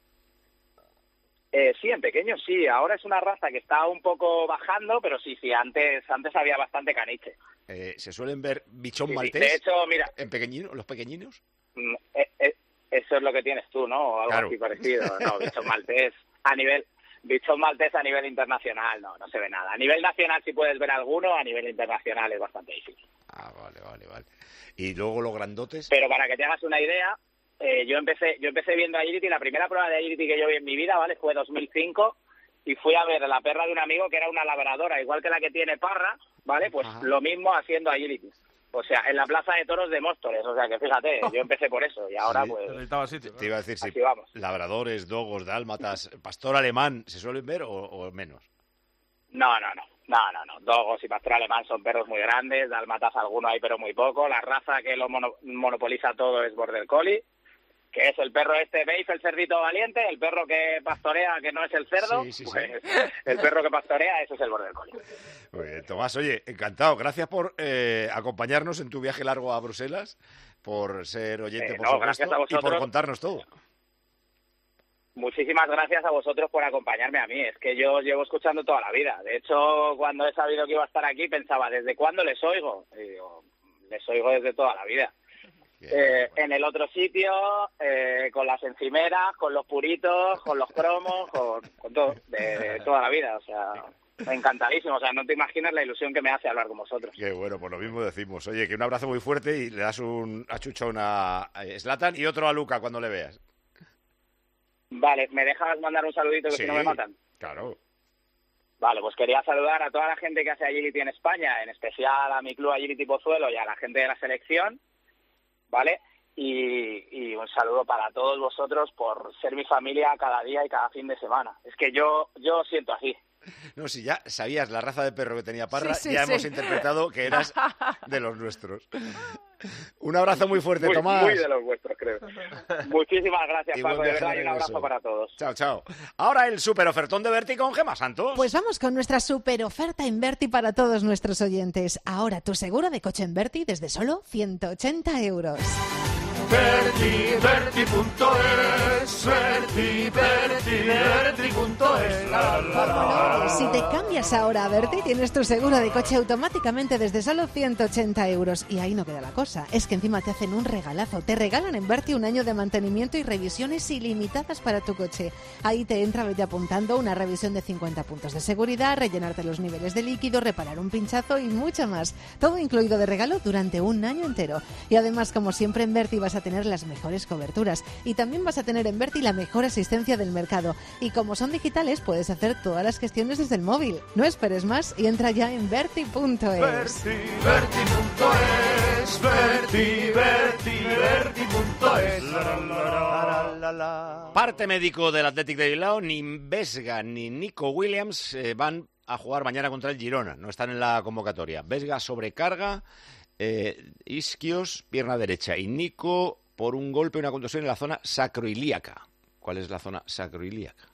Eh, sí, en pequeños sí. Ahora es una raza que está un poco bajando, pero sí, sí, antes antes había bastante caniche. Eh, ¿Se suelen ver bichón Sí, sí. maltés? De hecho, mira... ¿En pequeñinos, los pequeñinos? Mm, eh, eh, eso es lo que tienes tú, ¿no? O algo Claro. así parecido. No, bichón maltés a nivel... Bichón maltés a nivel internacional, no, no se ve nada. A nivel nacional sí puedes ver alguno, a nivel internacional es bastante difícil. Ah, vale, vale, vale. Y luego los grandotes... Pero para que te hagas una idea, eh, yo empecé yo empecé viendo Agility, la primera prueba de Agility que yo vi en mi vida, ¿vale? Fue dos mil cinco y fui a ver la perra de un amigo que era una labradora, igual que la que tiene Parra, ¿vale? Pues Ajá. lo mismo haciendo Agility. O sea, en la plaza de toros de Móstoles, o sea que fíjate, yo empecé por eso y ahora Sí. pues... Te iba a decir, si Así vamos. labradores, dogos, dálmatas, pastor alemán, ¿se suelen ver o, o menos? No, no, no, no, no, no. Dogos y pastor alemán son perros muy grandes, dálmatas alguno hay pero muy poco. La raza que lo mono- monopoliza todo es Border Collie, que es el perro este, ¿veis? El cerdito valiente, el perro que pastorea, que no es el cerdo, Sí, sí, sí. pues el perro que pastorea, ese es el Border Collie. Muy bien, Tomás, oye, encantado. Gracias por eh, acompañarnos en tu viaje largo a Bruselas, por ser oyente, Eh, por no, supuesto, gracias a y por vosotros. contarnos todo. Muchísimas gracias a vosotros por acompañarme a mí. Es que yo os llevo escuchando toda la vida. De hecho, cuando he sabido que iba a estar aquí, pensaba, ¿desde cuándo les oigo? Y digo, les oigo desde toda la vida. Eh, en el otro sitio, eh, con las encimeras, con los puritos, con los cromos, con, con todo, de, de toda la vida. O sea, encantadísimo. O sea, no te imaginas la ilusión que me hace hablar con vosotros. Qué bueno, pues lo mismo decimos. Oye, que un abrazo muy fuerte y le das un achuchón a Zlatan y otro a Luka cuando le veas. Vale, ¿me dejas mandar un saludito que Sí, si no me matan? Claro. Vale, pues quería saludar a toda la gente que hace Agility en España, en especial a mi club Agility Pozuelo y a la gente de la selección, ¿vale? Y, y un saludo para todos vosotros por ser mi familia cada día y cada fin de semana. Es que yo yo siento así. No, si ya sabías la raza de perro que tenía Parra, Sí, sí, ya sí. hemos interpretado que eras de los nuestros. Un abrazo muy fuerte, Muy, Tomás. muy de los vuestros, creo. Muchísimas gracias, Y buen Paco, de viaje de verdad, y un regreso. abrazo para todos. Chao, chao. Ahora el super ofertón de Berti con Gemma Santos. Pues vamos con nuestra super oferta en Berti para todos nuestros oyentes. Ahora tu seguro de coche en Berti desde solo ciento ochenta euros. Berti, Berti punto es, Berti, Berti, Berti punto es. Si te cambias ahora a Berti, tienes tu seguro de coche automáticamente desde solo ciento ochenta euros. Y ahí no queda la cosa, es que encima te hacen un regalazo. Te regalan en Berti un año de mantenimiento y revisiones ilimitadas para tu coche. Ahí te entra, vete apuntando, una revisión de cincuenta puntos de seguridad, rellenarte los niveles de líquido, reparar un pinchazo y mucho más. Todo incluido de regalo durante un año entero. Y además, como siempre, en Berti vas a tener las mejores coberturas. Y también vas a tener en Berti la mejor asistencia del mercado. Y como son digitales, puedes hacer todas las gestiones desde el móvil. No esperes más y entra ya en Berti punto es. Berti, Berti punto es, Berti, Berti, Berti punto es. Parte médico del Athletic de Bilbao, ni Vesga ni Nico Williams eh, van a jugar mañana contra el Girona. No están en la convocatoria. Vesga sobrecarga, eh, isquios, pierna derecha. Y Nico por un golpe, una contusión en la zona sacroilíaca. ¿Cuál es la zona sacroilíaca?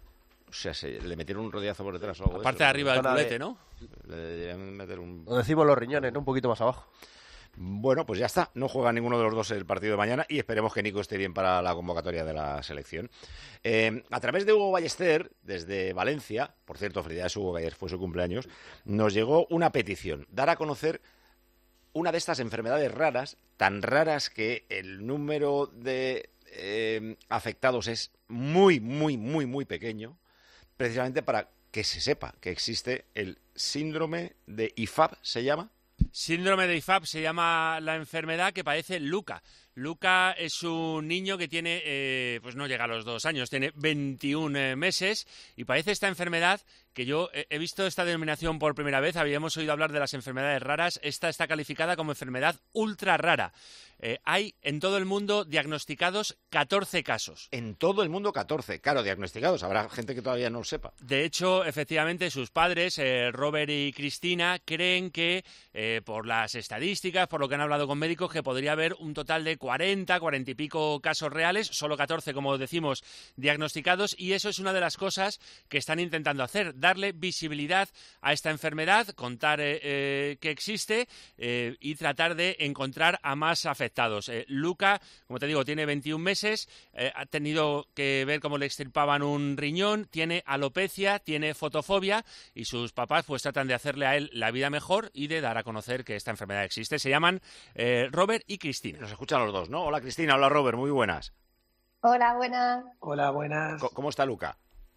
O sea, se le metieron un rodillazo por detrás o algo. Aparte de arriba del culete, ¿no? Le deberían meter un... Lo decimos los riñones, ¿no? Un poquito más abajo. Bueno, pues ya está. No juega ninguno de los dos el partido de mañana y esperemos que Nico esté bien para la convocatoria de la selección. Eh, a través de Hugo Ballester, desde Valencia, por cierto, felicidades Hugo, que ayer fue su cumpleaños, nos llegó una petición, dar a conocer una de estas enfermedades raras, tan raras que el número de eh, afectados es muy, muy, muy, muy pequeño, precisamente para que se sepa que existe el síndrome de I F A B, ¿se llama? Síndrome de I F A B se llama la enfermedad que padece Luca. Luca es un niño que tiene, eh, pues no llega a los dos años, tiene veintiún eh, meses y padece esta enfermedad que yo he visto esta denominación por primera vez. Habíamos oído hablar de las enfermedades raras. Esta está calificada como enfermedad ultra rara. Eh, hay en todo el mundo diagnosticados catorce casos. En todo el mundo catorce. Claro, diagnosticados. Habrá gente que todavía no lo sepa. De hecho, efectivamente, sus padres, eh, Robert y Cristina, creen que eh, por las estadísticas, por lo que han hablado con médicos, que podría haber un total de cuarenta, cuarenta y pico casos reales, solo catorce, como decimos, diagnosticados. Y eso es una de las cosas que están intentando hacer, darle visibilidad a esta enfermedad, contar eh, eh, que existe eh, y tratar de encontrar a más afectados. Eh, Luca, como te digo, tiene veintiún meses, eh, ha tenido que ver cómo le extirpaban un riñón, tiene alopecia, tiene fotofobia y sus papás pues tratan de hacerle a él la vida mejor y de dar a conocer que esta enfermedad existe. Se llaman eh, Robert y Cristina. Nos escuchan los dos, ¿no? Hola Cristina, hola Robert, muy buenas. Hola, buenas. Hola, buenas. ¿Cómo está Luca?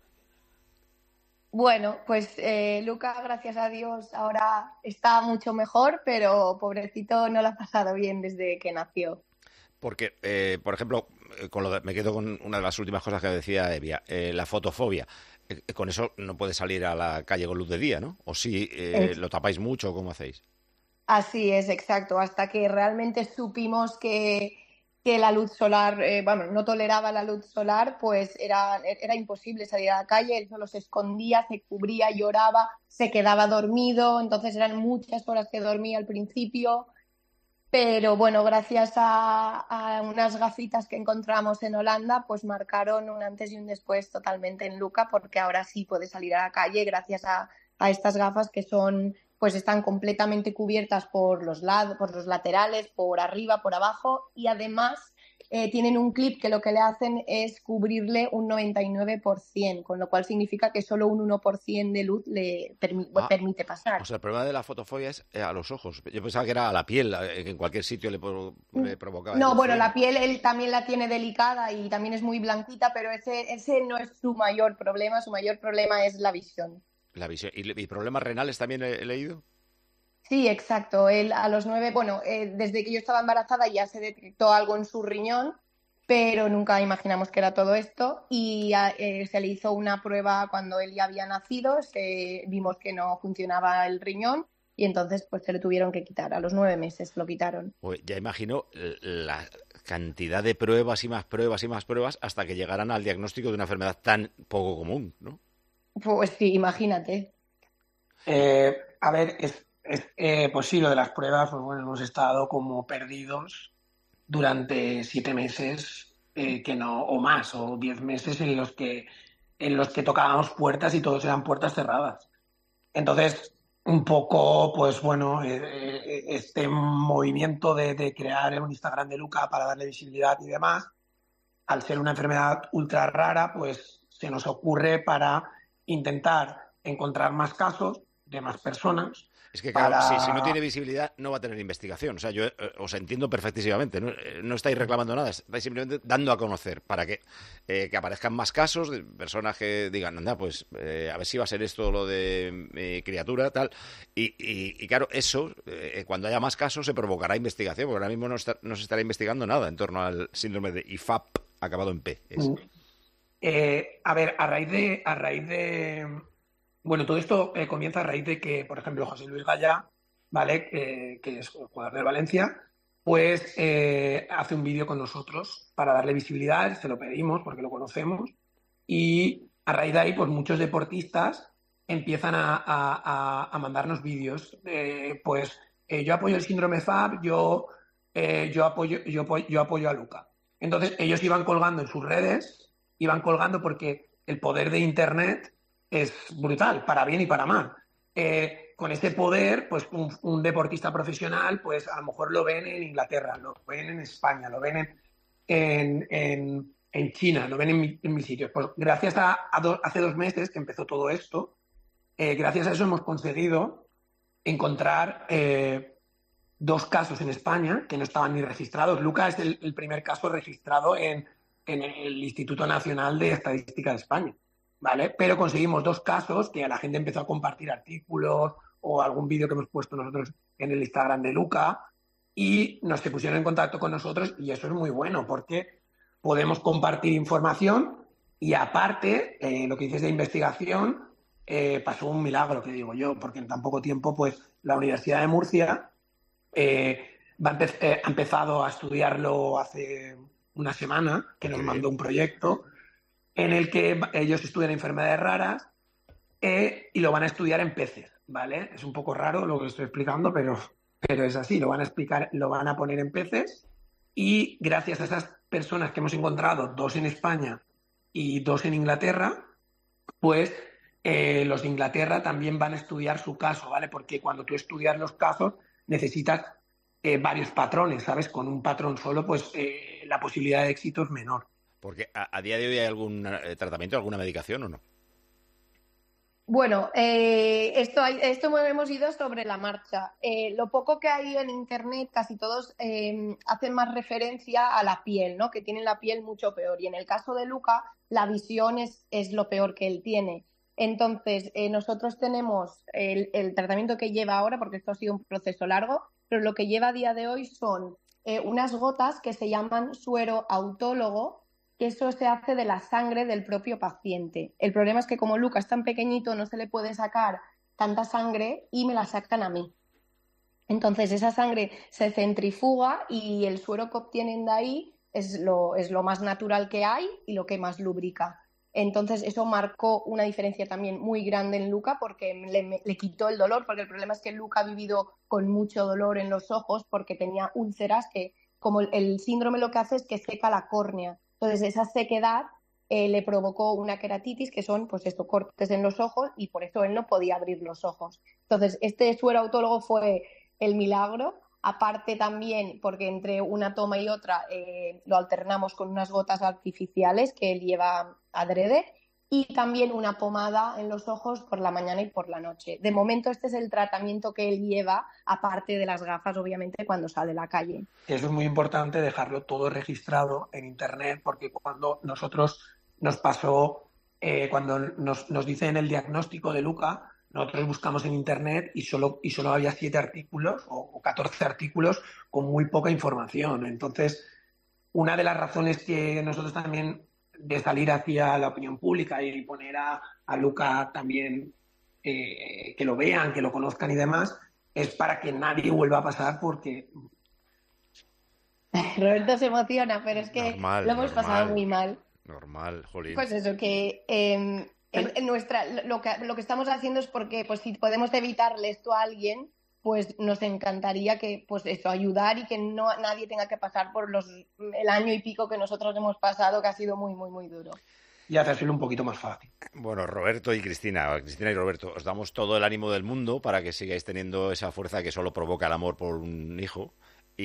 Bueno, pues eh, Luca, gracias a Dios, ahora está mucho mejor, pero pobrecito no lo ha pasado bien desde que nació. Porque, eh, por ejemplo, con lo de, me quedo con una de las últimas cosas que decía Evia, eh, la fotofobia. Eh, con eso no puede salir a la calle con luz de día, ¿no? ¿O si eh, es... lo tapáis mucho o cómo hacéis? Así es, exacto. Hasta que realmente supimos que... que la luz solar, eh, bueno, no toleraba la luz solar, pues era, era imposible salir a la calle, él solo se escondía, se cubría, lloraba, se quedaba dormido, entonces eran muchas horas que dormía al principio, pero bueno, gracias a, a unas gafitas que encontramos en Holanda, pues marcaron un antes y un después totalmente en Luca, porque ahora sí puede salir a la calle gracias a, a estas gafas que son... pues están completamente cubiertas por los lados, por los laterales, por arriba, por abajo, y además eh, tienen un clip que lo que le hacen es cubrirle un noventa y nueve por ciento, con lo cual significa que solo un uno por ciento de luz le permi- ah, permite pasar. O sea, el problema de la fotofobia es eh, a los ojos. Yo pensaba que era a la piel, eh, que en cualquier sitio le, pro- le provocaba. No, bueno, la piel él también la tiene delicada y también es muy blanquita, pero ese, ese no es su mayor problema, su mayor problema es la visión. La visión. ¿Y, y problemas renales también he, he leído? Sí, exacto. Él a los nueve, bueno, eh, desde que yo estaba embarazada ya se detectó algo en su riñón, pero nunca imaginamos que era todo esto y eh, se le hizo una prueba cuando él ya había nacido, se, vimos que no funcionaba el riñón y entonces pues se le tuvieron que quitar. A los nueve meses lo quitaron. Pues ya imagino la cantidad de pruebas y más pruebas y más pruebas hasta que llegaran al diagnóstico de una enfermedad tan poco común, ¿no? Pues sí, imagínate. Eh, a ver, es, es eh, pues sí, lo de las pruebas, pues bueno, hemos estado como perdidos durante siete meses, eh, que no, o más, o diez meses en los que en los que tocábamos puertas y todos eran puertas cerradas. Entonces, un poco, pues bueno, eh, este movimiento de, de crear un Instagram de Luca para darle visibilidad y demás, al ser una enfermedad ultra rara, pues se nos ocurre para intentar encontrar más casos de más personas. Es que, claro, para... si, si no tiene visibilidad, no va a tener investigación. O sea, yo eh, os entiendo perfectísimamente. No, eh, no estáis reclamando nada, estáis simplemente dando a conocer para que, eh, que aparezcan más casos de personas que digan, anda, pues eh, a ver si va a ser esto lo de eh, criatura, tal. Y, y, y claro, eso, eh, cuando haya más casos, se provocará investigación, porque ahora mismo no, está, no se estará investigando nada en torno al síndrome de I F A P acabado en P. Es. Eh, a ver, a raíz de... A raíz de... Bueno, todo esto eh, comienza a raíz de que, por ejemplo, José Luis Gallá, ¿vale? Eh, que es jugador de Valencia, pues eh, hace un vídeo con nosotros para darle visibilidad, se lo pedimos porque lo conocemos, y a raíz de ahí, pues muchos deportistas empiezan a, a, a mandarnos vídeos. Eh, pues eh, yo apoyo el síndrome F A P, yo, eh, yo, apoyo, yo, yo apoyo a Luca. Entonces, ellos iban colgando en sus redes, iban colgando porque el poder de Internet es brutal, para bien y para mal. Eh, con ese poder, pues un, un deportista profesional, pues a lo mejor lo ven en Inglaterra, lo ven en España, lo ven en, en, en, en China, lo ven en, mi, en mil sitios. Pues gracias a, a do, hace dos meses que empezó todo esto, eh, gracias a eso hemos conseguido encontrar eh, dos casos en España que no estaban ni registrados. Luca es el, el primer caso registrado en, en el Instituto Nacional de Estadística de España. ¿Vale? Pero conseguimos dos casos que a la gente empezó a compartir artículos o algún vídeo que hemos puesto nosotros en el Instagram de Luca y nos se pusieron en contacto con nosotros y eso es muy bueno porque podemos compartir información y aparte, eh, lo que dices de investigación, eh, pasó un milagro, que digo yo, porque en tan poco tiempo pues la Universidad de Murcia eh, va a empe- eh, ha empezado a estudiarlo hace una semana, que nos mandó un proyecto en el que ellos estudian enfermedades raras eh, y lo van a estudiar en peces, ¿vale? Es un poco raro lo que estoy explicando, pero, pero es así, lo van a explicar, lo van a poner en peces y gracias a esas personas que hemos encontrado, dos en España y dos en Inglaterra, pues eh, los de Inglaterra también van a estudiar su caso, ¿vale? Porque cuando tú estudias los casos necesitas eh, varios patrones, ¿sabes? Con un patrón solo, pues eh, la posibilidad de éxito es menor. Porque a, a día de hoy hay algún eh, tratamiento, alguna medicación o no. Bueno, eh, esto, hay, esto hemos ido sobre la marcha. Eh, lo poco que hay en Internet, casi todos eh, hacen más referencia a la piel, ¿no? Que tienen la piel mucho peor. Y en el caso de Luca, la visión es, es lo peor que él tiene. Entonces, eh, nosotros tenemos el, el tratamiento que lleva ahora, porque esto ha sido un proceso largo, pero lo que lleva a día de hoy son eh, unas gotas que se llaman suero autólogo, que eso se hace de la sangre del propio paciente. El problema es que como Luca es tan pequeñito no se le puede sacar tanta sangre y me la sacan a mí. Entonces esa sangre se centrifuga y el suero que obtienen de ahí es lo, es lo más natural que hay y lo que más lubrica. Entonces eso marcó una diferencia también muy grande en Luca porque le, le quitó el dolor, porque el problema es que Luca ha vivido con mucho dolor en los ojos porque tenía úlceras que, como el, el síndrome lo que hace es que seca la córnea. Entonces, esa sequedad eh, le provocó una queratitis, que son, pues, estos cortes en los ojos, y por eso él no podía abrir los ojos. Entonces, este suero autólogo fue el milagro. Aparte también, porque entre una toma y otra eh, lo alternamos con unas gotas artificiales que él lleva adrede, y también una pomada en los ojos por la mañana y por la noche. De momento, este es el tratamiento que él lleva, aparte de las gafas, obviamente, cuando sale a la calle. Eso es muy importante, dejarlo todo registrado en Internet, porque cuando nosotros nos pasó, eh, cuando nos, nos dicen el diagnóstico de Luca, nosotros buscamos en Internet y solo, y solo había siete artículos o, o catorce artículos con muy poca información. Entonces, una de las razones que nosotros también de salir hacia la opinión pública y poner a, a Luca también eh, que lo vean, que lo conozcan y demás, es para que nadie vuelva a pasar porque... Roberto se emociona, pero es que normal, lo hemos normal, pasado muy mal. Normal, jolín. Pues eso, que eh, en, en nuestra, lo, que lo que estamos haciendo es porque pues si podemos evitarle esto a alguien, pues nos encantaría que, pues eso, ayudar y que no nadie tenga que pasar por los el año y pico que nosotros hemos pasado, que ha sido muy, muy, muy duro. y hacérselo un poquito más fácil. Bueno, Roberto y Cristina, Cristina y Roberto, os damos todo el ánimo del mundo para que sigáis teniendo esa fuerza que solo provoca el amor por un hijo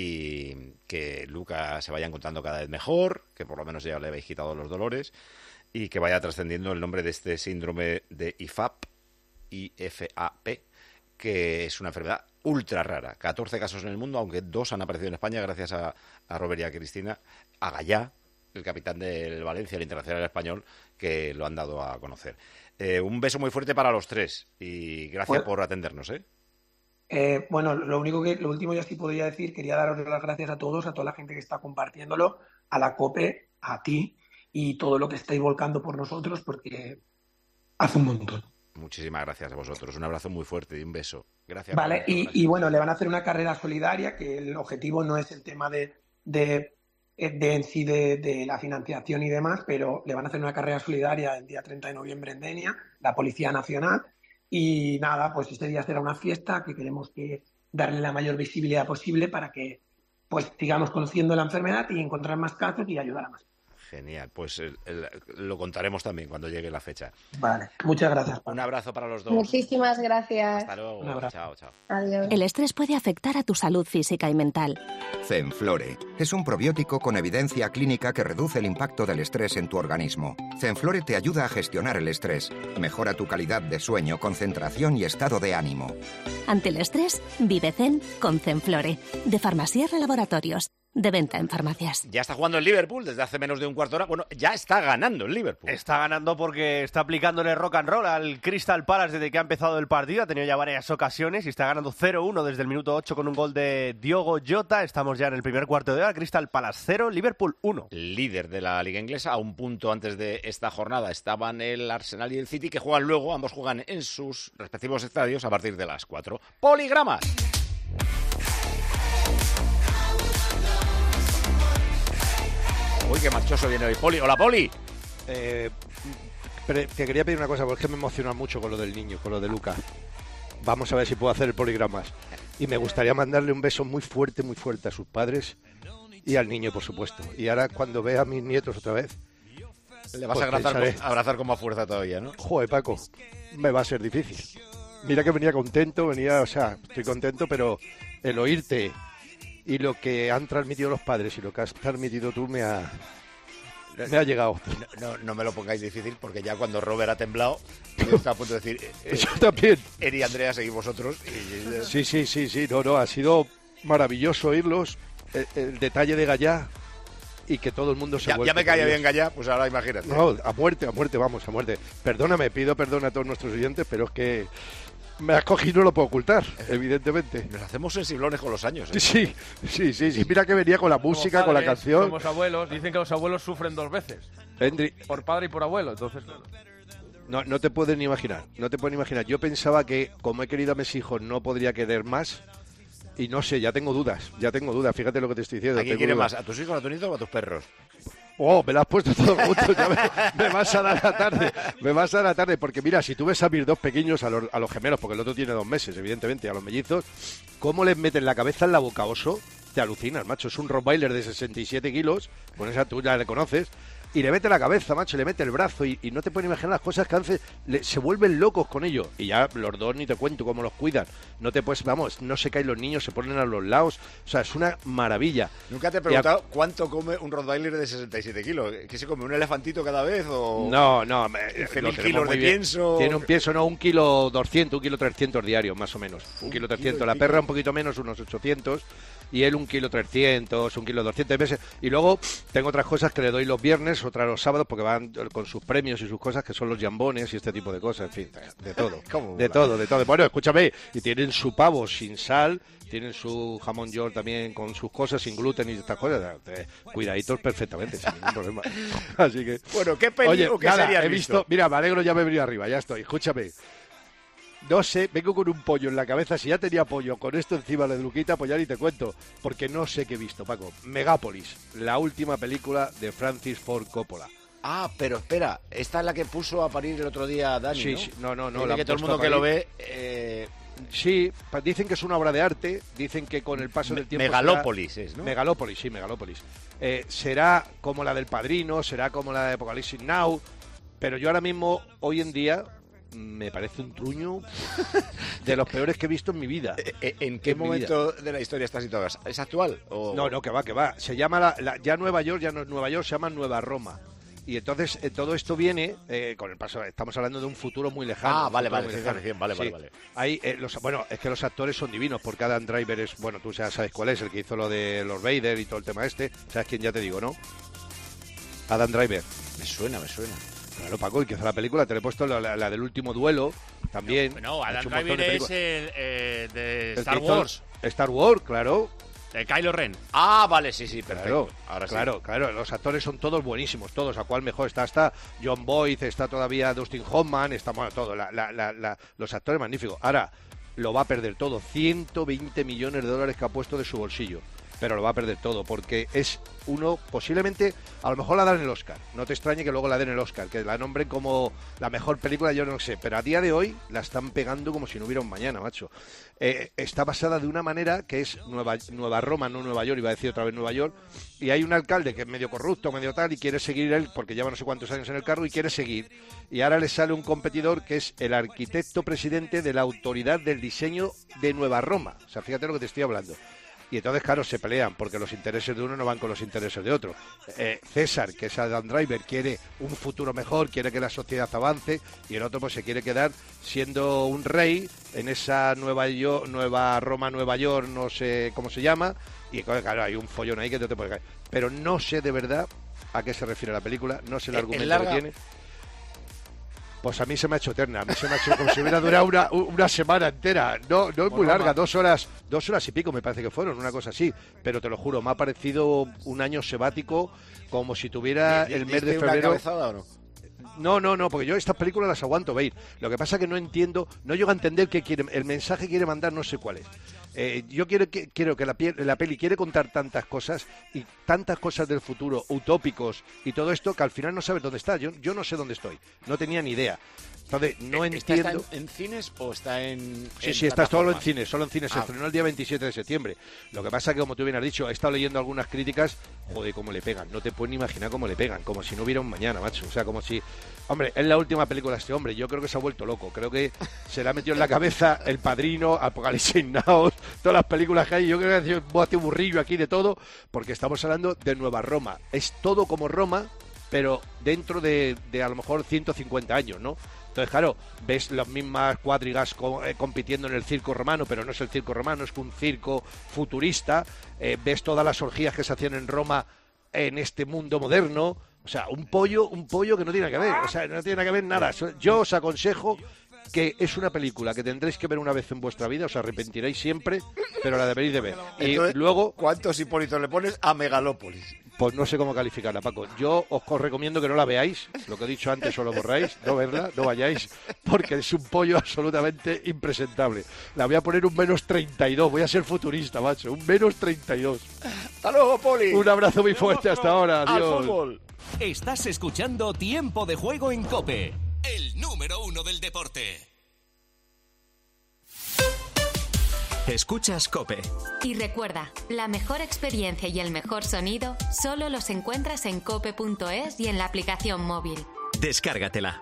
y que Luca se vaya encontrando cada vez mejor, que por lo menos ya le habéis quitado los dolores y que vaya trascendiendo el nombre de este síndrome de I F A P, I F A P, que es una enfermedad ultra rara. catorce casos en el mundo, aunque dos han aparecido en España gracias a, a Robert y a Cristina, a Gallá, el capitán del Valencia, el internacional español, que lo han dado a conocer. Eh, un beso muy fuerte para los tres y gracias Bueno. por atendernos, ¿eh? Eh, bueno, lo único que, lo último ya sí podría decir, quería daros las gracias a todos, a toda la gente que está compartiéndolo, a la COPE, a ti y todo lo que estáis volcando por nosotros, porque hace un montón. Muchísimas gracias a vosotros. Un abrazo muy fuerte y un beso. Gracias. Vale, por- y, y bueno, le van a hacer una carrera solidaria, que el objetivo no es el tema de, de, de en sí de, de la financiación y demás, pero le van a hacer una carrera solidaria el día treinta de noviembre en Denia, la Policía Nacional, y nada, pues este día será una fiesta que queremos que darle la mayor visibilidad posible para que pues sigamos conociendo la enfermedad y encontrar más casos y ayudar a más. Genial, pues el- el- lo contaremos también cuando llegue la fecha. Vale, muchas gracias. Un abrazo para los dos. Muchísimas gracias. Hasta luego. Un abrazo. Chao, chao. Adiós. El estrés puede afectar a tu salud física y mental. Zenflore es un probiótico con evidencia clínica que reduce el impacto del estrés en tu organismo. Zenflore te ayuda a gestionar el estrés, mejora tu calidad de sueño, concentración y estado de ánimo. Ante el estrés, vive Zen con Zenflore, de Farmasierra Laboratorios, de venta en farmacias. Ya está jugando el Liverpool desde hace menos de un cuarto de hora. Bueno, ya está ganando el Liverpool. Está ganando porque está aplicándole rock and roll al Crystal Palace desde que ha empezado el partido. Ha tenido ya varias ocasiones y está ganando cero uno desde el minuto ocho con un gol de Diogo Jota. Estamos ya en el primer cuarto de hora. Crystal Palace cero, Liverpool uno. Líder de la Liga Inglesa, a un punto antes de esta jornada estaban el Arsenal y el City, que juegan luego, ambos juegan en sus respectivos estadios a partir de las cuatro. Poligramas. Uy, qué marchoso viene hoy Poli. Hola, Poli. Eh, pero te quería pedir una cosa, porque es que me emociona mucho con lo del niño, con lo de Lucas. Vamos a ver si puedo hacer el poligramas. Y me gustaría mandarle un beso muy fuerte, muy fuerte a sus padres y al niño, por supuesto. Y ahora, cuando vea a mis nietos otra vez... Le vas pues a abrazar, pensaré, con, abrazar con más fuerza todavía, ¿no? Joder, Paco, me va a ser difícil. Mira que venía contento, venía, o sea, estoy contento, pero el oírte y lo que han transmitido los padres y lo que has transmitido tú me ha, me ha llegado. No, no, no me lo pongáis difícil, porque ya cuando Robert ha temblado, yo estaba a punto de decir... Eh, Yo también. Eri y Andrea, seguís vosotros. Y... Sí, sí, sí, sí, no, no, ha sido maravilloso oírlos, el, el detalle de Gallá y que todo el mundo se Ya, vuelve ya me caía bien Gallá, pues ahora imagínate. No, a muerte, a muerte, vamos, a muerte. Perdóname, pido perdón a todos nuestros oyentes, pero es que me has cogido y no lo puedo ocultar, evidentemente. Nos hacemos sensiblones con los años, ¿eh? Sí, sí, sí, sí. Mira que venía con la música, con la Padres, canción. Somos abuelos. Dicen que los abuelos sufren dos veces. Endri, Por padre y por abuelo. Entonces, claro. no, no te puedes ni imaginar, no te puedes ni imaginar. Yo pensaba que, como he querido a mis hijos, no podría querer más. Y no sé, ya tengo dudas, ya tengo dudas. Fíjate lo que te estoy diciendo. ¿A quién tengo quiere dudas. más? ¿A tus hijos, a tus nietos o a tus perros? Oh, me la has puesto todo junto, ya me, me vas a dar la tarde, me vas a dar la tarde, porque mira, si tú ves a mis dos pequeños, a los, a los gemelos, porque el otro tiene dos meses, evidentemente, a los mellizos, cómo les meten la cabeza en la boca oso, te alucinas, macho, es un Rottweiler de sesenta y siete kilos, con esa tú ya le conoces, y le mete la cabeza, macho, le mete el brazo, y, y no te puedes imaginar las cosas que hace, le- se vuelven locos con ello, y ya los dos ni te cuento cómo los cuidan, no te puedes, vamos, no se caen los niños, se ponen a los lados, o sea, es una maravilla. Nunca te he Y a- preguntado cuánto come un Rottweiler de sesenta y siete kilos. ¿Qué se come? ¿Un elefantito cada vez o...? No, no, me- quince lo mil tenemos kilos muy de bien. pienso. Tiene un pienso, no, un kilo doscientos, un kilo trescientos diarios, más o menos. Un, Un kilo kilo trescientos. y La pico. perra un poquito menos, unos ochocientos. Y él un kilo trescientos, un kilo doscientos veces. Y luego tengo otras cosas que le doy los viernes, otras los sábados, porque van con sus premios y sus cosas, que son los jambones y este tipo de cosas. En fin, de todo. ¿Cómo De mola? todo, de todo. Bueno, escúchame, y tienen su pavo sin sal, tienen su jamón york también con sus cosas, sin gluten y estas cosas. Eh, Cuidaditos perfectamente, sin ningún problema. Así que... Bueno, ¿qué peli Oye, o qué nada, serie has he visto? visto, mira, me alegro, ya me he venido arriba, ya estoy, escúchame. No sé, vengo con un pollo en la cabeza, si ya tenía pollo con esto encima de Luquita, pues ya ni te cuento, porque no sé qué he visto, Paco. Megápolis, la última película de Francis Ford Coppola. Ah, pero espera, esta es la que puso a parir el otro día Dani, Sí, ¿no? sí, no, no, no, Dice la que han todo el puesto mundo a que lo parir. ve... Eh, Sí, pa- dicen que es una obra de arte, dicen que con el paso del tiempo... Megalópolis será- es, ¿no? Megalópolis, sí, Megalópolis. Eh, será como la del Padrino, será como la de Apocalipsis Now, pero yo ahora mismo, hoy en día, me parece un truño de los peores que he visto en mi vida. ¿En qué en momento de la historia está situada? ¿Es actual? O... No, no, que va, que va. Se llama, la, la, ya Nueva York, ya no es Nueva York, se llama Nueva Roma. Y entonces eh, todo esto viene eh, con el paso, estamos hablando de un futuro muy lejano. Ah, vale, vale, muy ciencia lejano. ficción, vale, Sí. vale, vale. Hay, eh, los, bueno, es que los actores son divinos, porque Adam Driver es, bueno, tú ya sabes cuál es, el que hizo lo de Lord Vader y todo el tema este. ¿Sabes quién? Ya te digo, ¿no? Adam Driver. Me suena, me suena. Claro, Paco, el que hizo la película, te lo he puesto la, la, la del último duelo, también. No, no Ha Adam hecho un montón Driver de es películas. el eh, de El Star que hizo Wars. Star Wars, claro. De Kylo Ren. Ah, vale, sí, sí, perfecto. Claro, Ahora sí. claro, claro, los actores son todos buenísimos, todos, a cuál mejor está, está John Boyd, está todavía Dustin Hoffman, está bueno, todo, la, la, la, la, los actores magníficos. Ahora, lo va a perder todo, ciento veinte millones de dólares que ha puesto de su bolsillo, pero lo va a perder todo, porque es uno, posiblemente, a lo mejor la dan el Oscar, no te extrañe que luego la den el Oscar, que la nombren como la mejor película, yo no sé, pero a día de hoy la están pegando como si no hubiera un mañana, macho. Eh, está basada de una manera que es Nueva, Nueva Roma, no Nueva York, iba a decir otra vez Nueva York, y hay un alcalde que es medio corrupto, medio tal, y quiere seguir él, porque lleva no sé cuántos años en el cargo, y quiere seguir. Y ahora le sale un competidor que es el arquitecto presidente de la Autoridad del Diseño de Nueva Roma. O sea, fíjate lo que te estoy hablando. Y entonces, claro, se pelean porque los intereses de uno no van con los intereses de otro. Eh, César, que es Adam Driver, quiere un futuro mejor, quiere que la sociedad avance, y el otro pues se quiere quedar siendo un rey en esa Nueva York, Nueva Roma, Nueva York, no sé cómo se llama, y claro, hay un follón ahí que no te puede caer. Pero no sé de verdad a qué se refiere la película, no sé el ¿Es argumento larga? que tiene. Pues a mí se me ha hecho eterna, a mí se me ha hecho como si hubiera durado una, una semana entera. No, no es muy larga, dos horas, dos horas y pico me parece que fueron, una cosa así. Pero te lo juro, me ha parecido un año sabático, como si tuviera el mes de ¿Diste una febrero. cabezada o no? No, no, no, porque yo estas películas las aguanto ver. Lo que pasa es que no entiendo, no llego a entender qué quiere, el mensaje que quiere mandar, no sé cuál es. Eh, yo quiero que, quiero que la, pie- la peli quiere contar tantas cosas y tantas cosas del futuro, utópicos y todo esto, que al final no sabes dónde está. Yo, yo no sé dónde estoy, no tenía ni idea. Entonces, no ¿Está, entiendo... está en, en cines o está en Sí, en sí, está solo en plataformas? cines, solo en cines. Se Ah. estrenó el día veintisiete de septiembre. Lo que pasa que, como tú bien has dicho, he estado leyendo algunas críticas, joder, cómo le pegan. No te puedes ni imaginar cómo le pegan, como si no hubiera un mañana, macho. O sea, como si... Hombre, es la última película de este hombre. Yo creo que se ha vuelto loco. Creo que se le ha metido en la cabeza El Padrino, Apocalipsis Now, todas las películas que hay. Yo creo que ha sido un burrillo aquí de todo, porque estamos hablando de Nueva Roma. Es todo como Roma, pero dentro de, de a lo mejor ciento cincuenta años, ¿no? Entonces, claro, ves las mismas cuadrigas co- eh, compitiendo en el circo romano, pero no es el circo romano, es un circo futurista. Eh, ves todas las orgías que se hacían en Roma en este mundo moderno. O sea, un pollo, un pollo que no tiene que ver, o sea, no tiene que ver nada. Yo os aconsejo que es una película que tendréis que ver una vez en vuestra vida, os arrepentiréis siempre, pero la deberéis de ver. Y Entonces, luego... ¿cuántos hipólitos le pones a Megalópolis? Pues no sé cómo calificarla, Paco. Yo os co- recomiendo que no la veáis. Lo que he dicho antes, solo borráis. No verla, no vayáis, porque es un pollo absolutamente impresentable. La voy a poner un menos treinta y dos. Voy a ser futurista, macho. Un menos treinta y dos. ¡Hasta luego, Poli! Un abrazo muy fuerte hasta ahora. Al Adiós. fútbol. Estás escuchando Tiempo de Juego en COPE. El número uno del deporte. Escuchas COPE. Y recuerda, la mejor experiencia y el mejor sonido solo los encuentras en cope punto es y en la aplicación móvil. Descárgatela.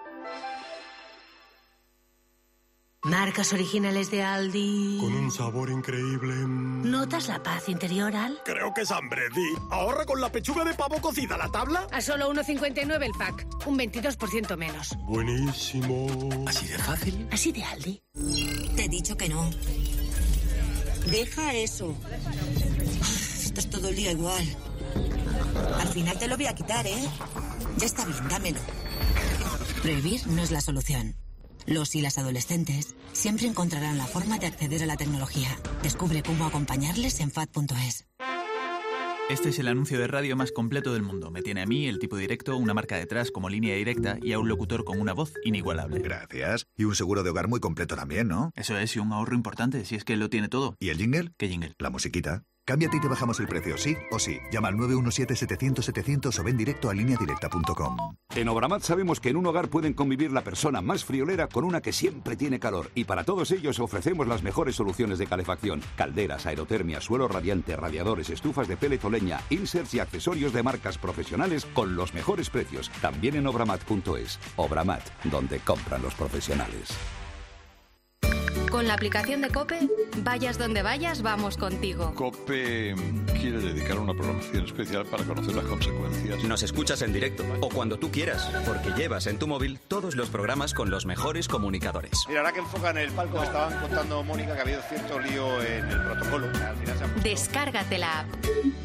Marcas originales de Aldi. Con un sabor increíble. ¿Notas la paz interior, Al? Creo que es hambre, Di. Ahorra con la pechuga de pavo cocida, ¿la tabla? A solo uno cincuenta y nueve el pack. Un veintidós por ciento menos. Buenísimo. ¿Así de fácil? Así de Aldi. Te he dicho que no. Deja eso. Estás todo el día igual. Al final te lo voy a quitar, ¿eh? Ya está bien, dámelo. Prohibir no es la solución. Los y las adolescentes siempre encontrarán la forma de acceder a la tecnología. Descubre cómo acompañarles en fat punto es. Este es el anuncio de radio más completo del mundo. Me tiene a mí, el tipo directo, una marca detrás como línea directa y a un locutor con una voz inigualable. Gracias. Y un seguro de hogar muy completo también, ¿no? Eso es, y un ahorro importante, si es que lo tiene todo. ¿Y el jingle? ¿Qué jingle? La musiquita. Cámbiate y te bajamos el precio, sí o sí. Llama al nueve uno siete, setecientos, setecientos o ven directo a línea directa punto com. En Obramat sabemos que en un hogar pueden convivir la persona más friolera con una que siempre tiene calor. Y para todos ellos ofrecemos las mejores soluciones de calefacción. Calderas, aerotermia, suelo radiante, radiadores, estufas de pellet o leña, inserts y accesorios de marcas profesionales con los mejores precios. También en obramat punto es. Obramat, donde compran los profesionales. Con la aplicación de COPE, vayas donde vayas, vamos contigo. COPE quiere dedicar una programación especial para conocer las consecuencias. Nos escuchas en directo o cuando tú quieras, porque llevas en tu móvil todos los programas con los mejores comunicadores. Mira, ahora que enfocan el palco, me estaban contando, Mónica, que ha habido cierto lío en el protocolo. Al final se ha puesto... Descárgate la app.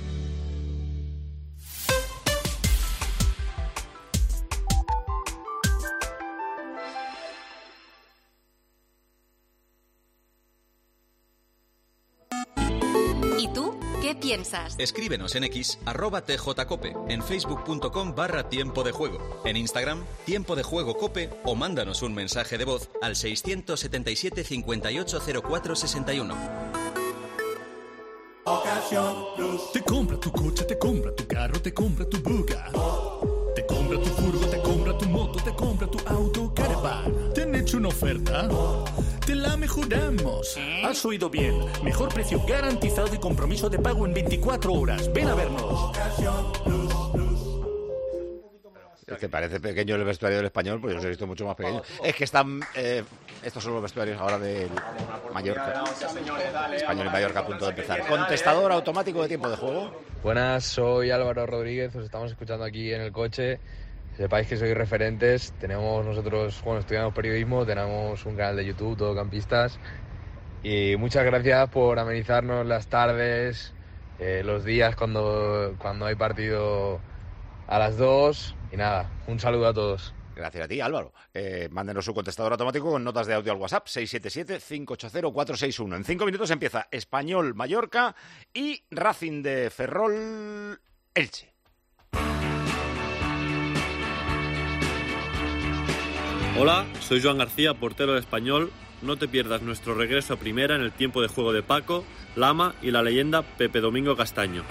¿Y tú? ¿Qué piensas? Escríbenos en X, arroba tjcope, en facebook.com barra tiempo de juego, en Instagram, tiempo de juego cope, o mándanos un mensaje de voz al seiscientos setenta y siete, cincuenta y ocho, cero cuatro sesenta y uno. Ocasión Plus. Te compra tu coche, te compra tu carro, te compra tu buga. Te compra tu furgo, te compra tu moto, te compra tu auto, caravan. ¿Te han hecho una oferta? Te la mejoramos. Has oído bien. Mejor precio garantizado y compromiso de pago en veinticuatro horas. Ven a vernos. Es que parece pequeño el vestuario del Español, pues yo los he visto mucho más pequeños. Es que están... Eh, estos son los vestuarios ahora del Mallorca. Español y Mallorca a punto de empezar. Contestador automático de tiempo de juego. Buenas, soy Álvaro Rodríguez, os estamos escuchando aquí en el coche. Sepáis que sois referentes. Tenemos nosotros, bueno, estudiamos periodismo, tenemos un canal de YouTube, Todocampistas. Y muchas gracias por amenizarnos las tardes, eh, los días cuando, cuando hay partido a las dos. Y nada, un saludo a todos. Gracias a ti, Álvaro. Eh, mándenos su contestador automático con notas de audio al WhatsApp seis siete siete, cinco ocho cero, cuatro seis uno. En cinco minutos empieza Español Mallorca y Racing de Ferrol Elche. Hola, soy Joan García, portero de Español. No te pierdas nuestro regreso a primera en el tiempo de juego de Paco, Lama y la leyenda Pepe Domingo Castaño.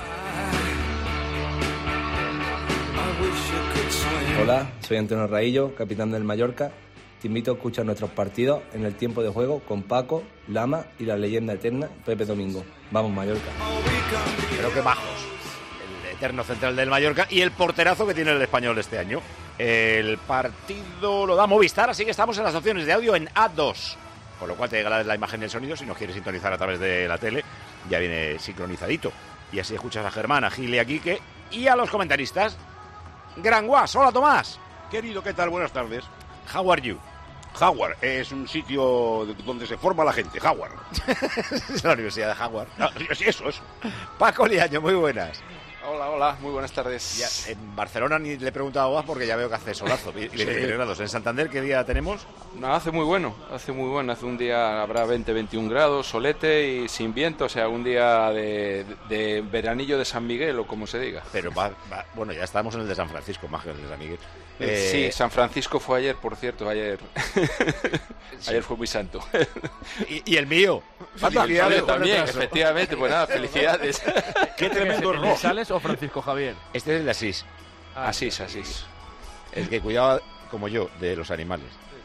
Hola, soy Antonio Raillo, capitán del Mallorca. Te invito a escuchar nuestros partidos en el tiempo de juego con Paco, Lama y la leyenda eterna Pepe Domingo. Vamos, Mallorca. Pero qué bajos. El eterno central del Mallorca y el porterazo que tiene el Español este año. El partido lo da Movistar, así que estamos en las opciones de audio en A dos. Con lo cual te llega la imagen y el sonido. Si nos quieres sintonizar a través de la tele, ya viene sincronizadito. Y así escuchas a Germán, a Gil y a Quique y a los comentaristas. Gran Guas, hola Tomás. Querido, ¿qué tal? Buenas tardes. How are you? Howard es un sitio donde se forma la gente, Howard. Es la Universidad de Howard. Ah, eso, eso. Paco Liaño, muy buenas. Hola, hola, muy buenas tardes. Ya, en Barcelona ni le he preguntado más porque ya veo que hace solazo. veintitrés grados. ¿En Santander qué día tenemos? No, hace muy bueno, hace muy bueno. Hace un día habrá veinte, veintiún grados, solete y sin viento. O sea, un día de, de veranillo de San Miguel o como se diga. Pero va, va, bueno, ya estamos en el de San Francisco, más que en el de San Miguel. Eh, sí, San Francisco fue ayer, por cierto, ayer. Sí. Ayer fue muy santo. ¿Y, y el mío? Felicidades también, efectivamente. Pues nada, felicidades. Qué tremendo error. ¿Sales o Francisco Javier? Este es el de Asís. Ah, Asís, Asís. El que cuidaba, como yo, de los animales.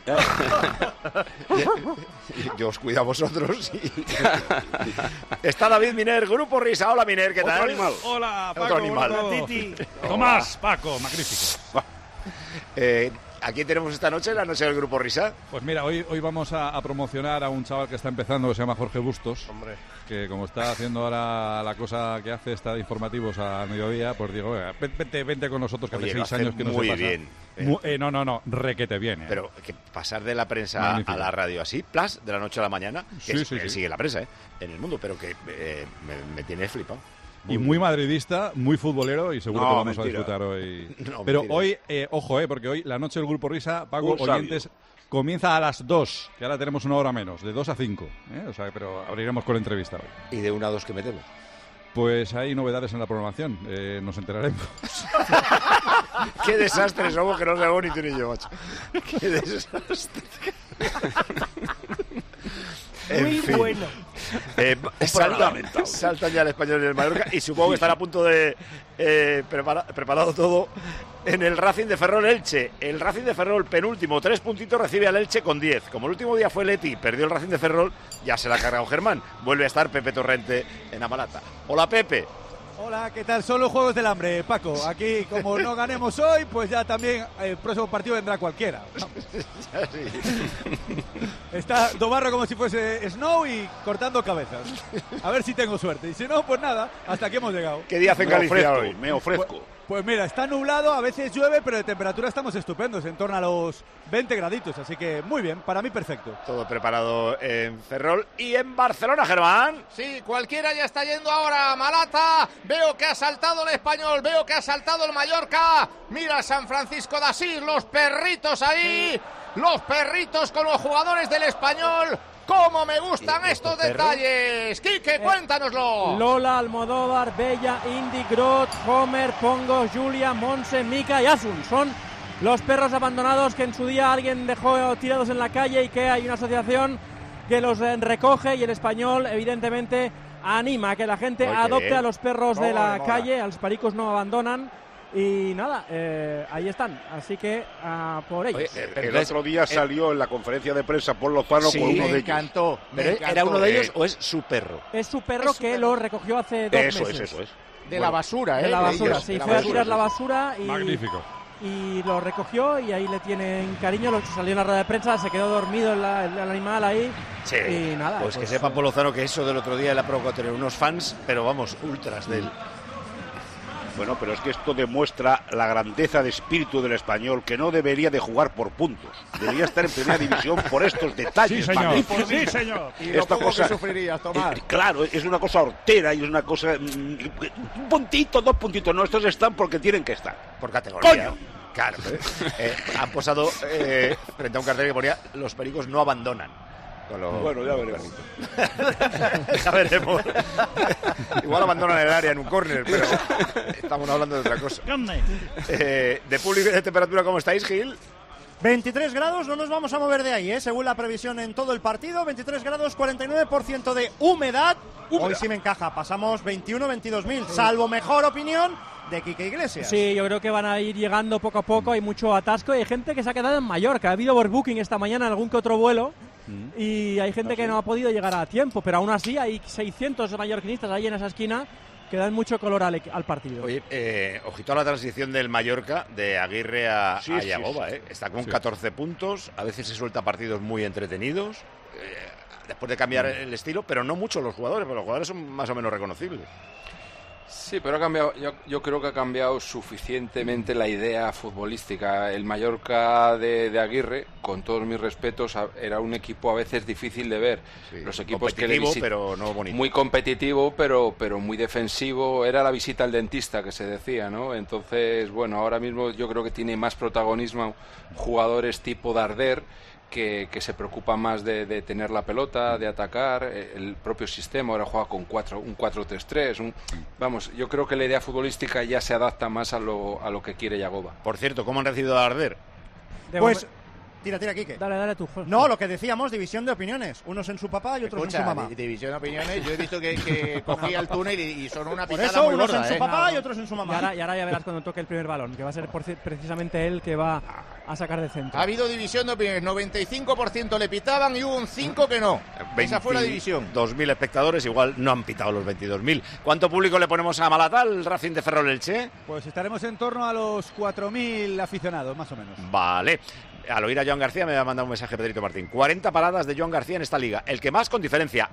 Yo os cuido a vosotros. Y... Está David Miner, Grupo Risa. Hola Miner, ¿qué tal? Otro animal. Hola, Paco. Otro animal. Hola, Titi. Tomás, Paco, magnífico. Eh, ¿A quién tenemos esta noche, la noche del Grupo Risa? Pues mira, hoy, hoy vamos a, a promocionar a un chaval que está empezando, que se llama Jorge Bustos. Hombre. Que como está haciendo ahora la cosa que hace, está de informativos a mediodía, pues digo, vente, vente con nosotros, que Oye, hace seis años que no se muy pasa. bien. Muy, eh, no, no, no, requete bien. Eh. Pero que pasar de la prensa Magnífico. a la radio así, plus, de la noche a la mañana, que Sí, es, sí, él sí. sigue la prensa, ¿eh? En el mundo, pero que eh, me, me tiene flipado. Y muy madridista, muy futbolero y seguro No, que vamos mentira. a disfrutar hoy. No, Pero mentira. hoy, eh, ojo, eh, porque hoy la noche del Grupo Risa, Paco, Un sabio. oyentes, comienza a las dos, que ahora tenemos una hora menos, de dos a cinco. ¿eh? O sea, pero abriremos con entrevista hoy. ¿Y de una a dos qué metemos? Pues hay novedades en la programación, eh, nos enteraremos. Qué desastre somos, que no sabemos ni tú ni yo, macho. Qué desastre. En Muy fin. bueno. Eh, saltan, saltan ya el Español y el Mallorca y supongo que están a punto de eh, prepara, preparado todo en el Racing de Ferrol Elche. El Racing de Ferrol, penúltimo, tres puntitos, recibe al Elche con diez. Como el último día fue Leti, perdió el Racing de Ferrol, ya se la ha cargado Germán. Vuelve a estar Pepe Torrente en Amalata. Hola, Pepe. Hola, ¿qué tal? Son los Juegos del Hambre, Paco. Aquí, como no ganemos hoy, pues ya también el próximo partido vendrá cualquiera. Está Dobarro como si fuese Snow y cortando cabezas. A ver si tengo suerte. Y si no, pues nada, hasta aquí hemos llegado. ¿Qué día hace en Galicia hoy? Me ofrezco. Pues, pues mira, está nublado, a veces llueve, pero de temperatura estamos estupendos, en torno a los veinte graditos. Así que muy bien, para mí perfecto. Todo preparado en Ferrol y en Barcelona, Germán. Sí, cualquiera ya está yendo ahora a Malata. Veo que ha saltado el Español, veo que ha saltado el Mallorca. Mira San Francisco de Asís, los perritos ahí. Los perritos con los jugadores del Español. ¡Cómo me gustan estos detalles! ¡Quique, cuéntanoslo! Lola, Almodóvar, Bella, Indy, Grot, Homer, Pongo, Julia, Monse, Mika y Asun. Son los perros abandonados que en su día alguien dejó tirados en la calle y que hay una asociación que los recoge y el Español, evidentemente, anima a que la gente Oye, adopte a los perros de la mola. calle, a los pericos no abandonan. Y nada, eh, ahí están, así que uh, por ellos. Oye, el otro día salió en la conferencia de prensa Paul Lozano Sí, con uno me de encantó. ellos. ¿Pero Me era encantó. uno de ellos Eh, o es su perro? Es su perro Es su que perro. lo recogió hace dos Eso meses. es, eso es. De Bueno, la basura, ¿eh? De la de basura, ellos, sí, de la fue a basura. tirar la basura y, Magnífico. y lo recogió y ahí le tienen cariño, lo salió en la rueda de prensa, se quedó dormido el, el- el animal ahí Sí. y nada. Pues, que sepa Paul Lozano que eso del otro día le ha provocado tener unos fans, pero vamos, ultras de él. Bueno, pero es que esto demuestra la grandeza de espíritu del Español, que no debería de jugar por puntos. Debería estar en primera división por estos detalles. Sí, señor. magníficos. Sí, señor. Y lo Esta poco cosa- que sufrirías, Tomás. Eh, claro, es una cosa hortera y es una cosa... mm, un puntito, dos puntitos. No, estos están porque tienen que estar. Por categoría. ¡Coño! Claro. Eh, han posado eh, frente a un cartel que ponía los pericos no abandonan. Con lo- Bueno, ya veremos. Ya veremos. Igual abandonan el área en un córner, pero estamos hablando de otra cosa. Eh, de público y de temperatura, ¿cómo estáis, Gil? veintitrés grados, no nos vamos a mover de ahí, ¿eh? Según la previsión en todo el partido, veintitrés grados, cuarenta y nueve por ciento de humedad. Hoy sí me encaja, pasamos veintiuno, veintidós mil, salvo mejor opinión de Quique Iglesias. Sí, yo creo que van a ir llegando poco a poco, hay mucho atasco y hay gente que se ha quedado en Mallorca. Ha habido overbooking esta mañana en algún que otro vuelo y hay gente que no ha podido llegar a tiempo, pero aún así hay seiscientos mallorquinistas ahí en esa esquina que dan mucho color al, al partido. Oye, eh, ojito a la transición del Mallorca, de Aguirre a, Sí, a sí, Yagoba, sí. ¿eh? Está con Sí. catorce puntos, a veces se suelta partidos muy entretenidos, eh, después de cambiar el estilo, pero no mucho los jugadores, pero los jugadores son más o menos reconocibles. Sí, pero ha cambiado, yo, yo creo que ha cambiado suficientemente la idea futbolística. El Mallorca de, de Aguirre, con todos mis respetos, a- era un equipo a veces difícil de ver. Sí, Los equipos que le competitivo, visit- pero no bonito. Muy competitivo, pero, pero muy defensivo. Era la visita al dentista que se decía, ¿no? Entonces, bueno, ahora mismo yo creo que tiene más protagonismo jugadores tipo Darder, que, que se preocupa más de, de tener la pelota, de atacar, eh, el propio sistema, ahora juega con cuatro, un cuatro tres tres, un, vamos, yo creo que la idea futbolística ya se adapta más a lo, a lo que quiere Yagoba. Por cierto, ¿cómo han recibido a Arder? Pues, tira, tira, Quique. Dale, dale tú, Jorge. No, lo que decíamos, división de opiniones. Unos en su papá y otros Escucha, en su mamá. di- división de opiniones, yo he visto que, que cogía el túnel y, y son una Por pitada eso, muy unos gorda, en su ¿eh? papá No, y no. otros en su Y mamá. ahora, y ahora ya verás cuando toque el primer balón, que va a ser por ci- precisamente él que va a sacar de centro. Ha habido división de opiniones, noventa y cinco por ciento le pitaban y hubo un cinco que no. Esa fue la división. veintidós mil espectadores, igual no han pitado los veintidós mil. ¿Cuánto público le ponemos a Malata, al Racing de Ferrol Elche? Pues estaremos en torno a los cuatro mil aficionados, más o menos. Vale. Al oír a Joan García me va a mandar un mensaje Pedrito Martín. cuarenta paradas de Joan García en esta liga. El que más con diferencia.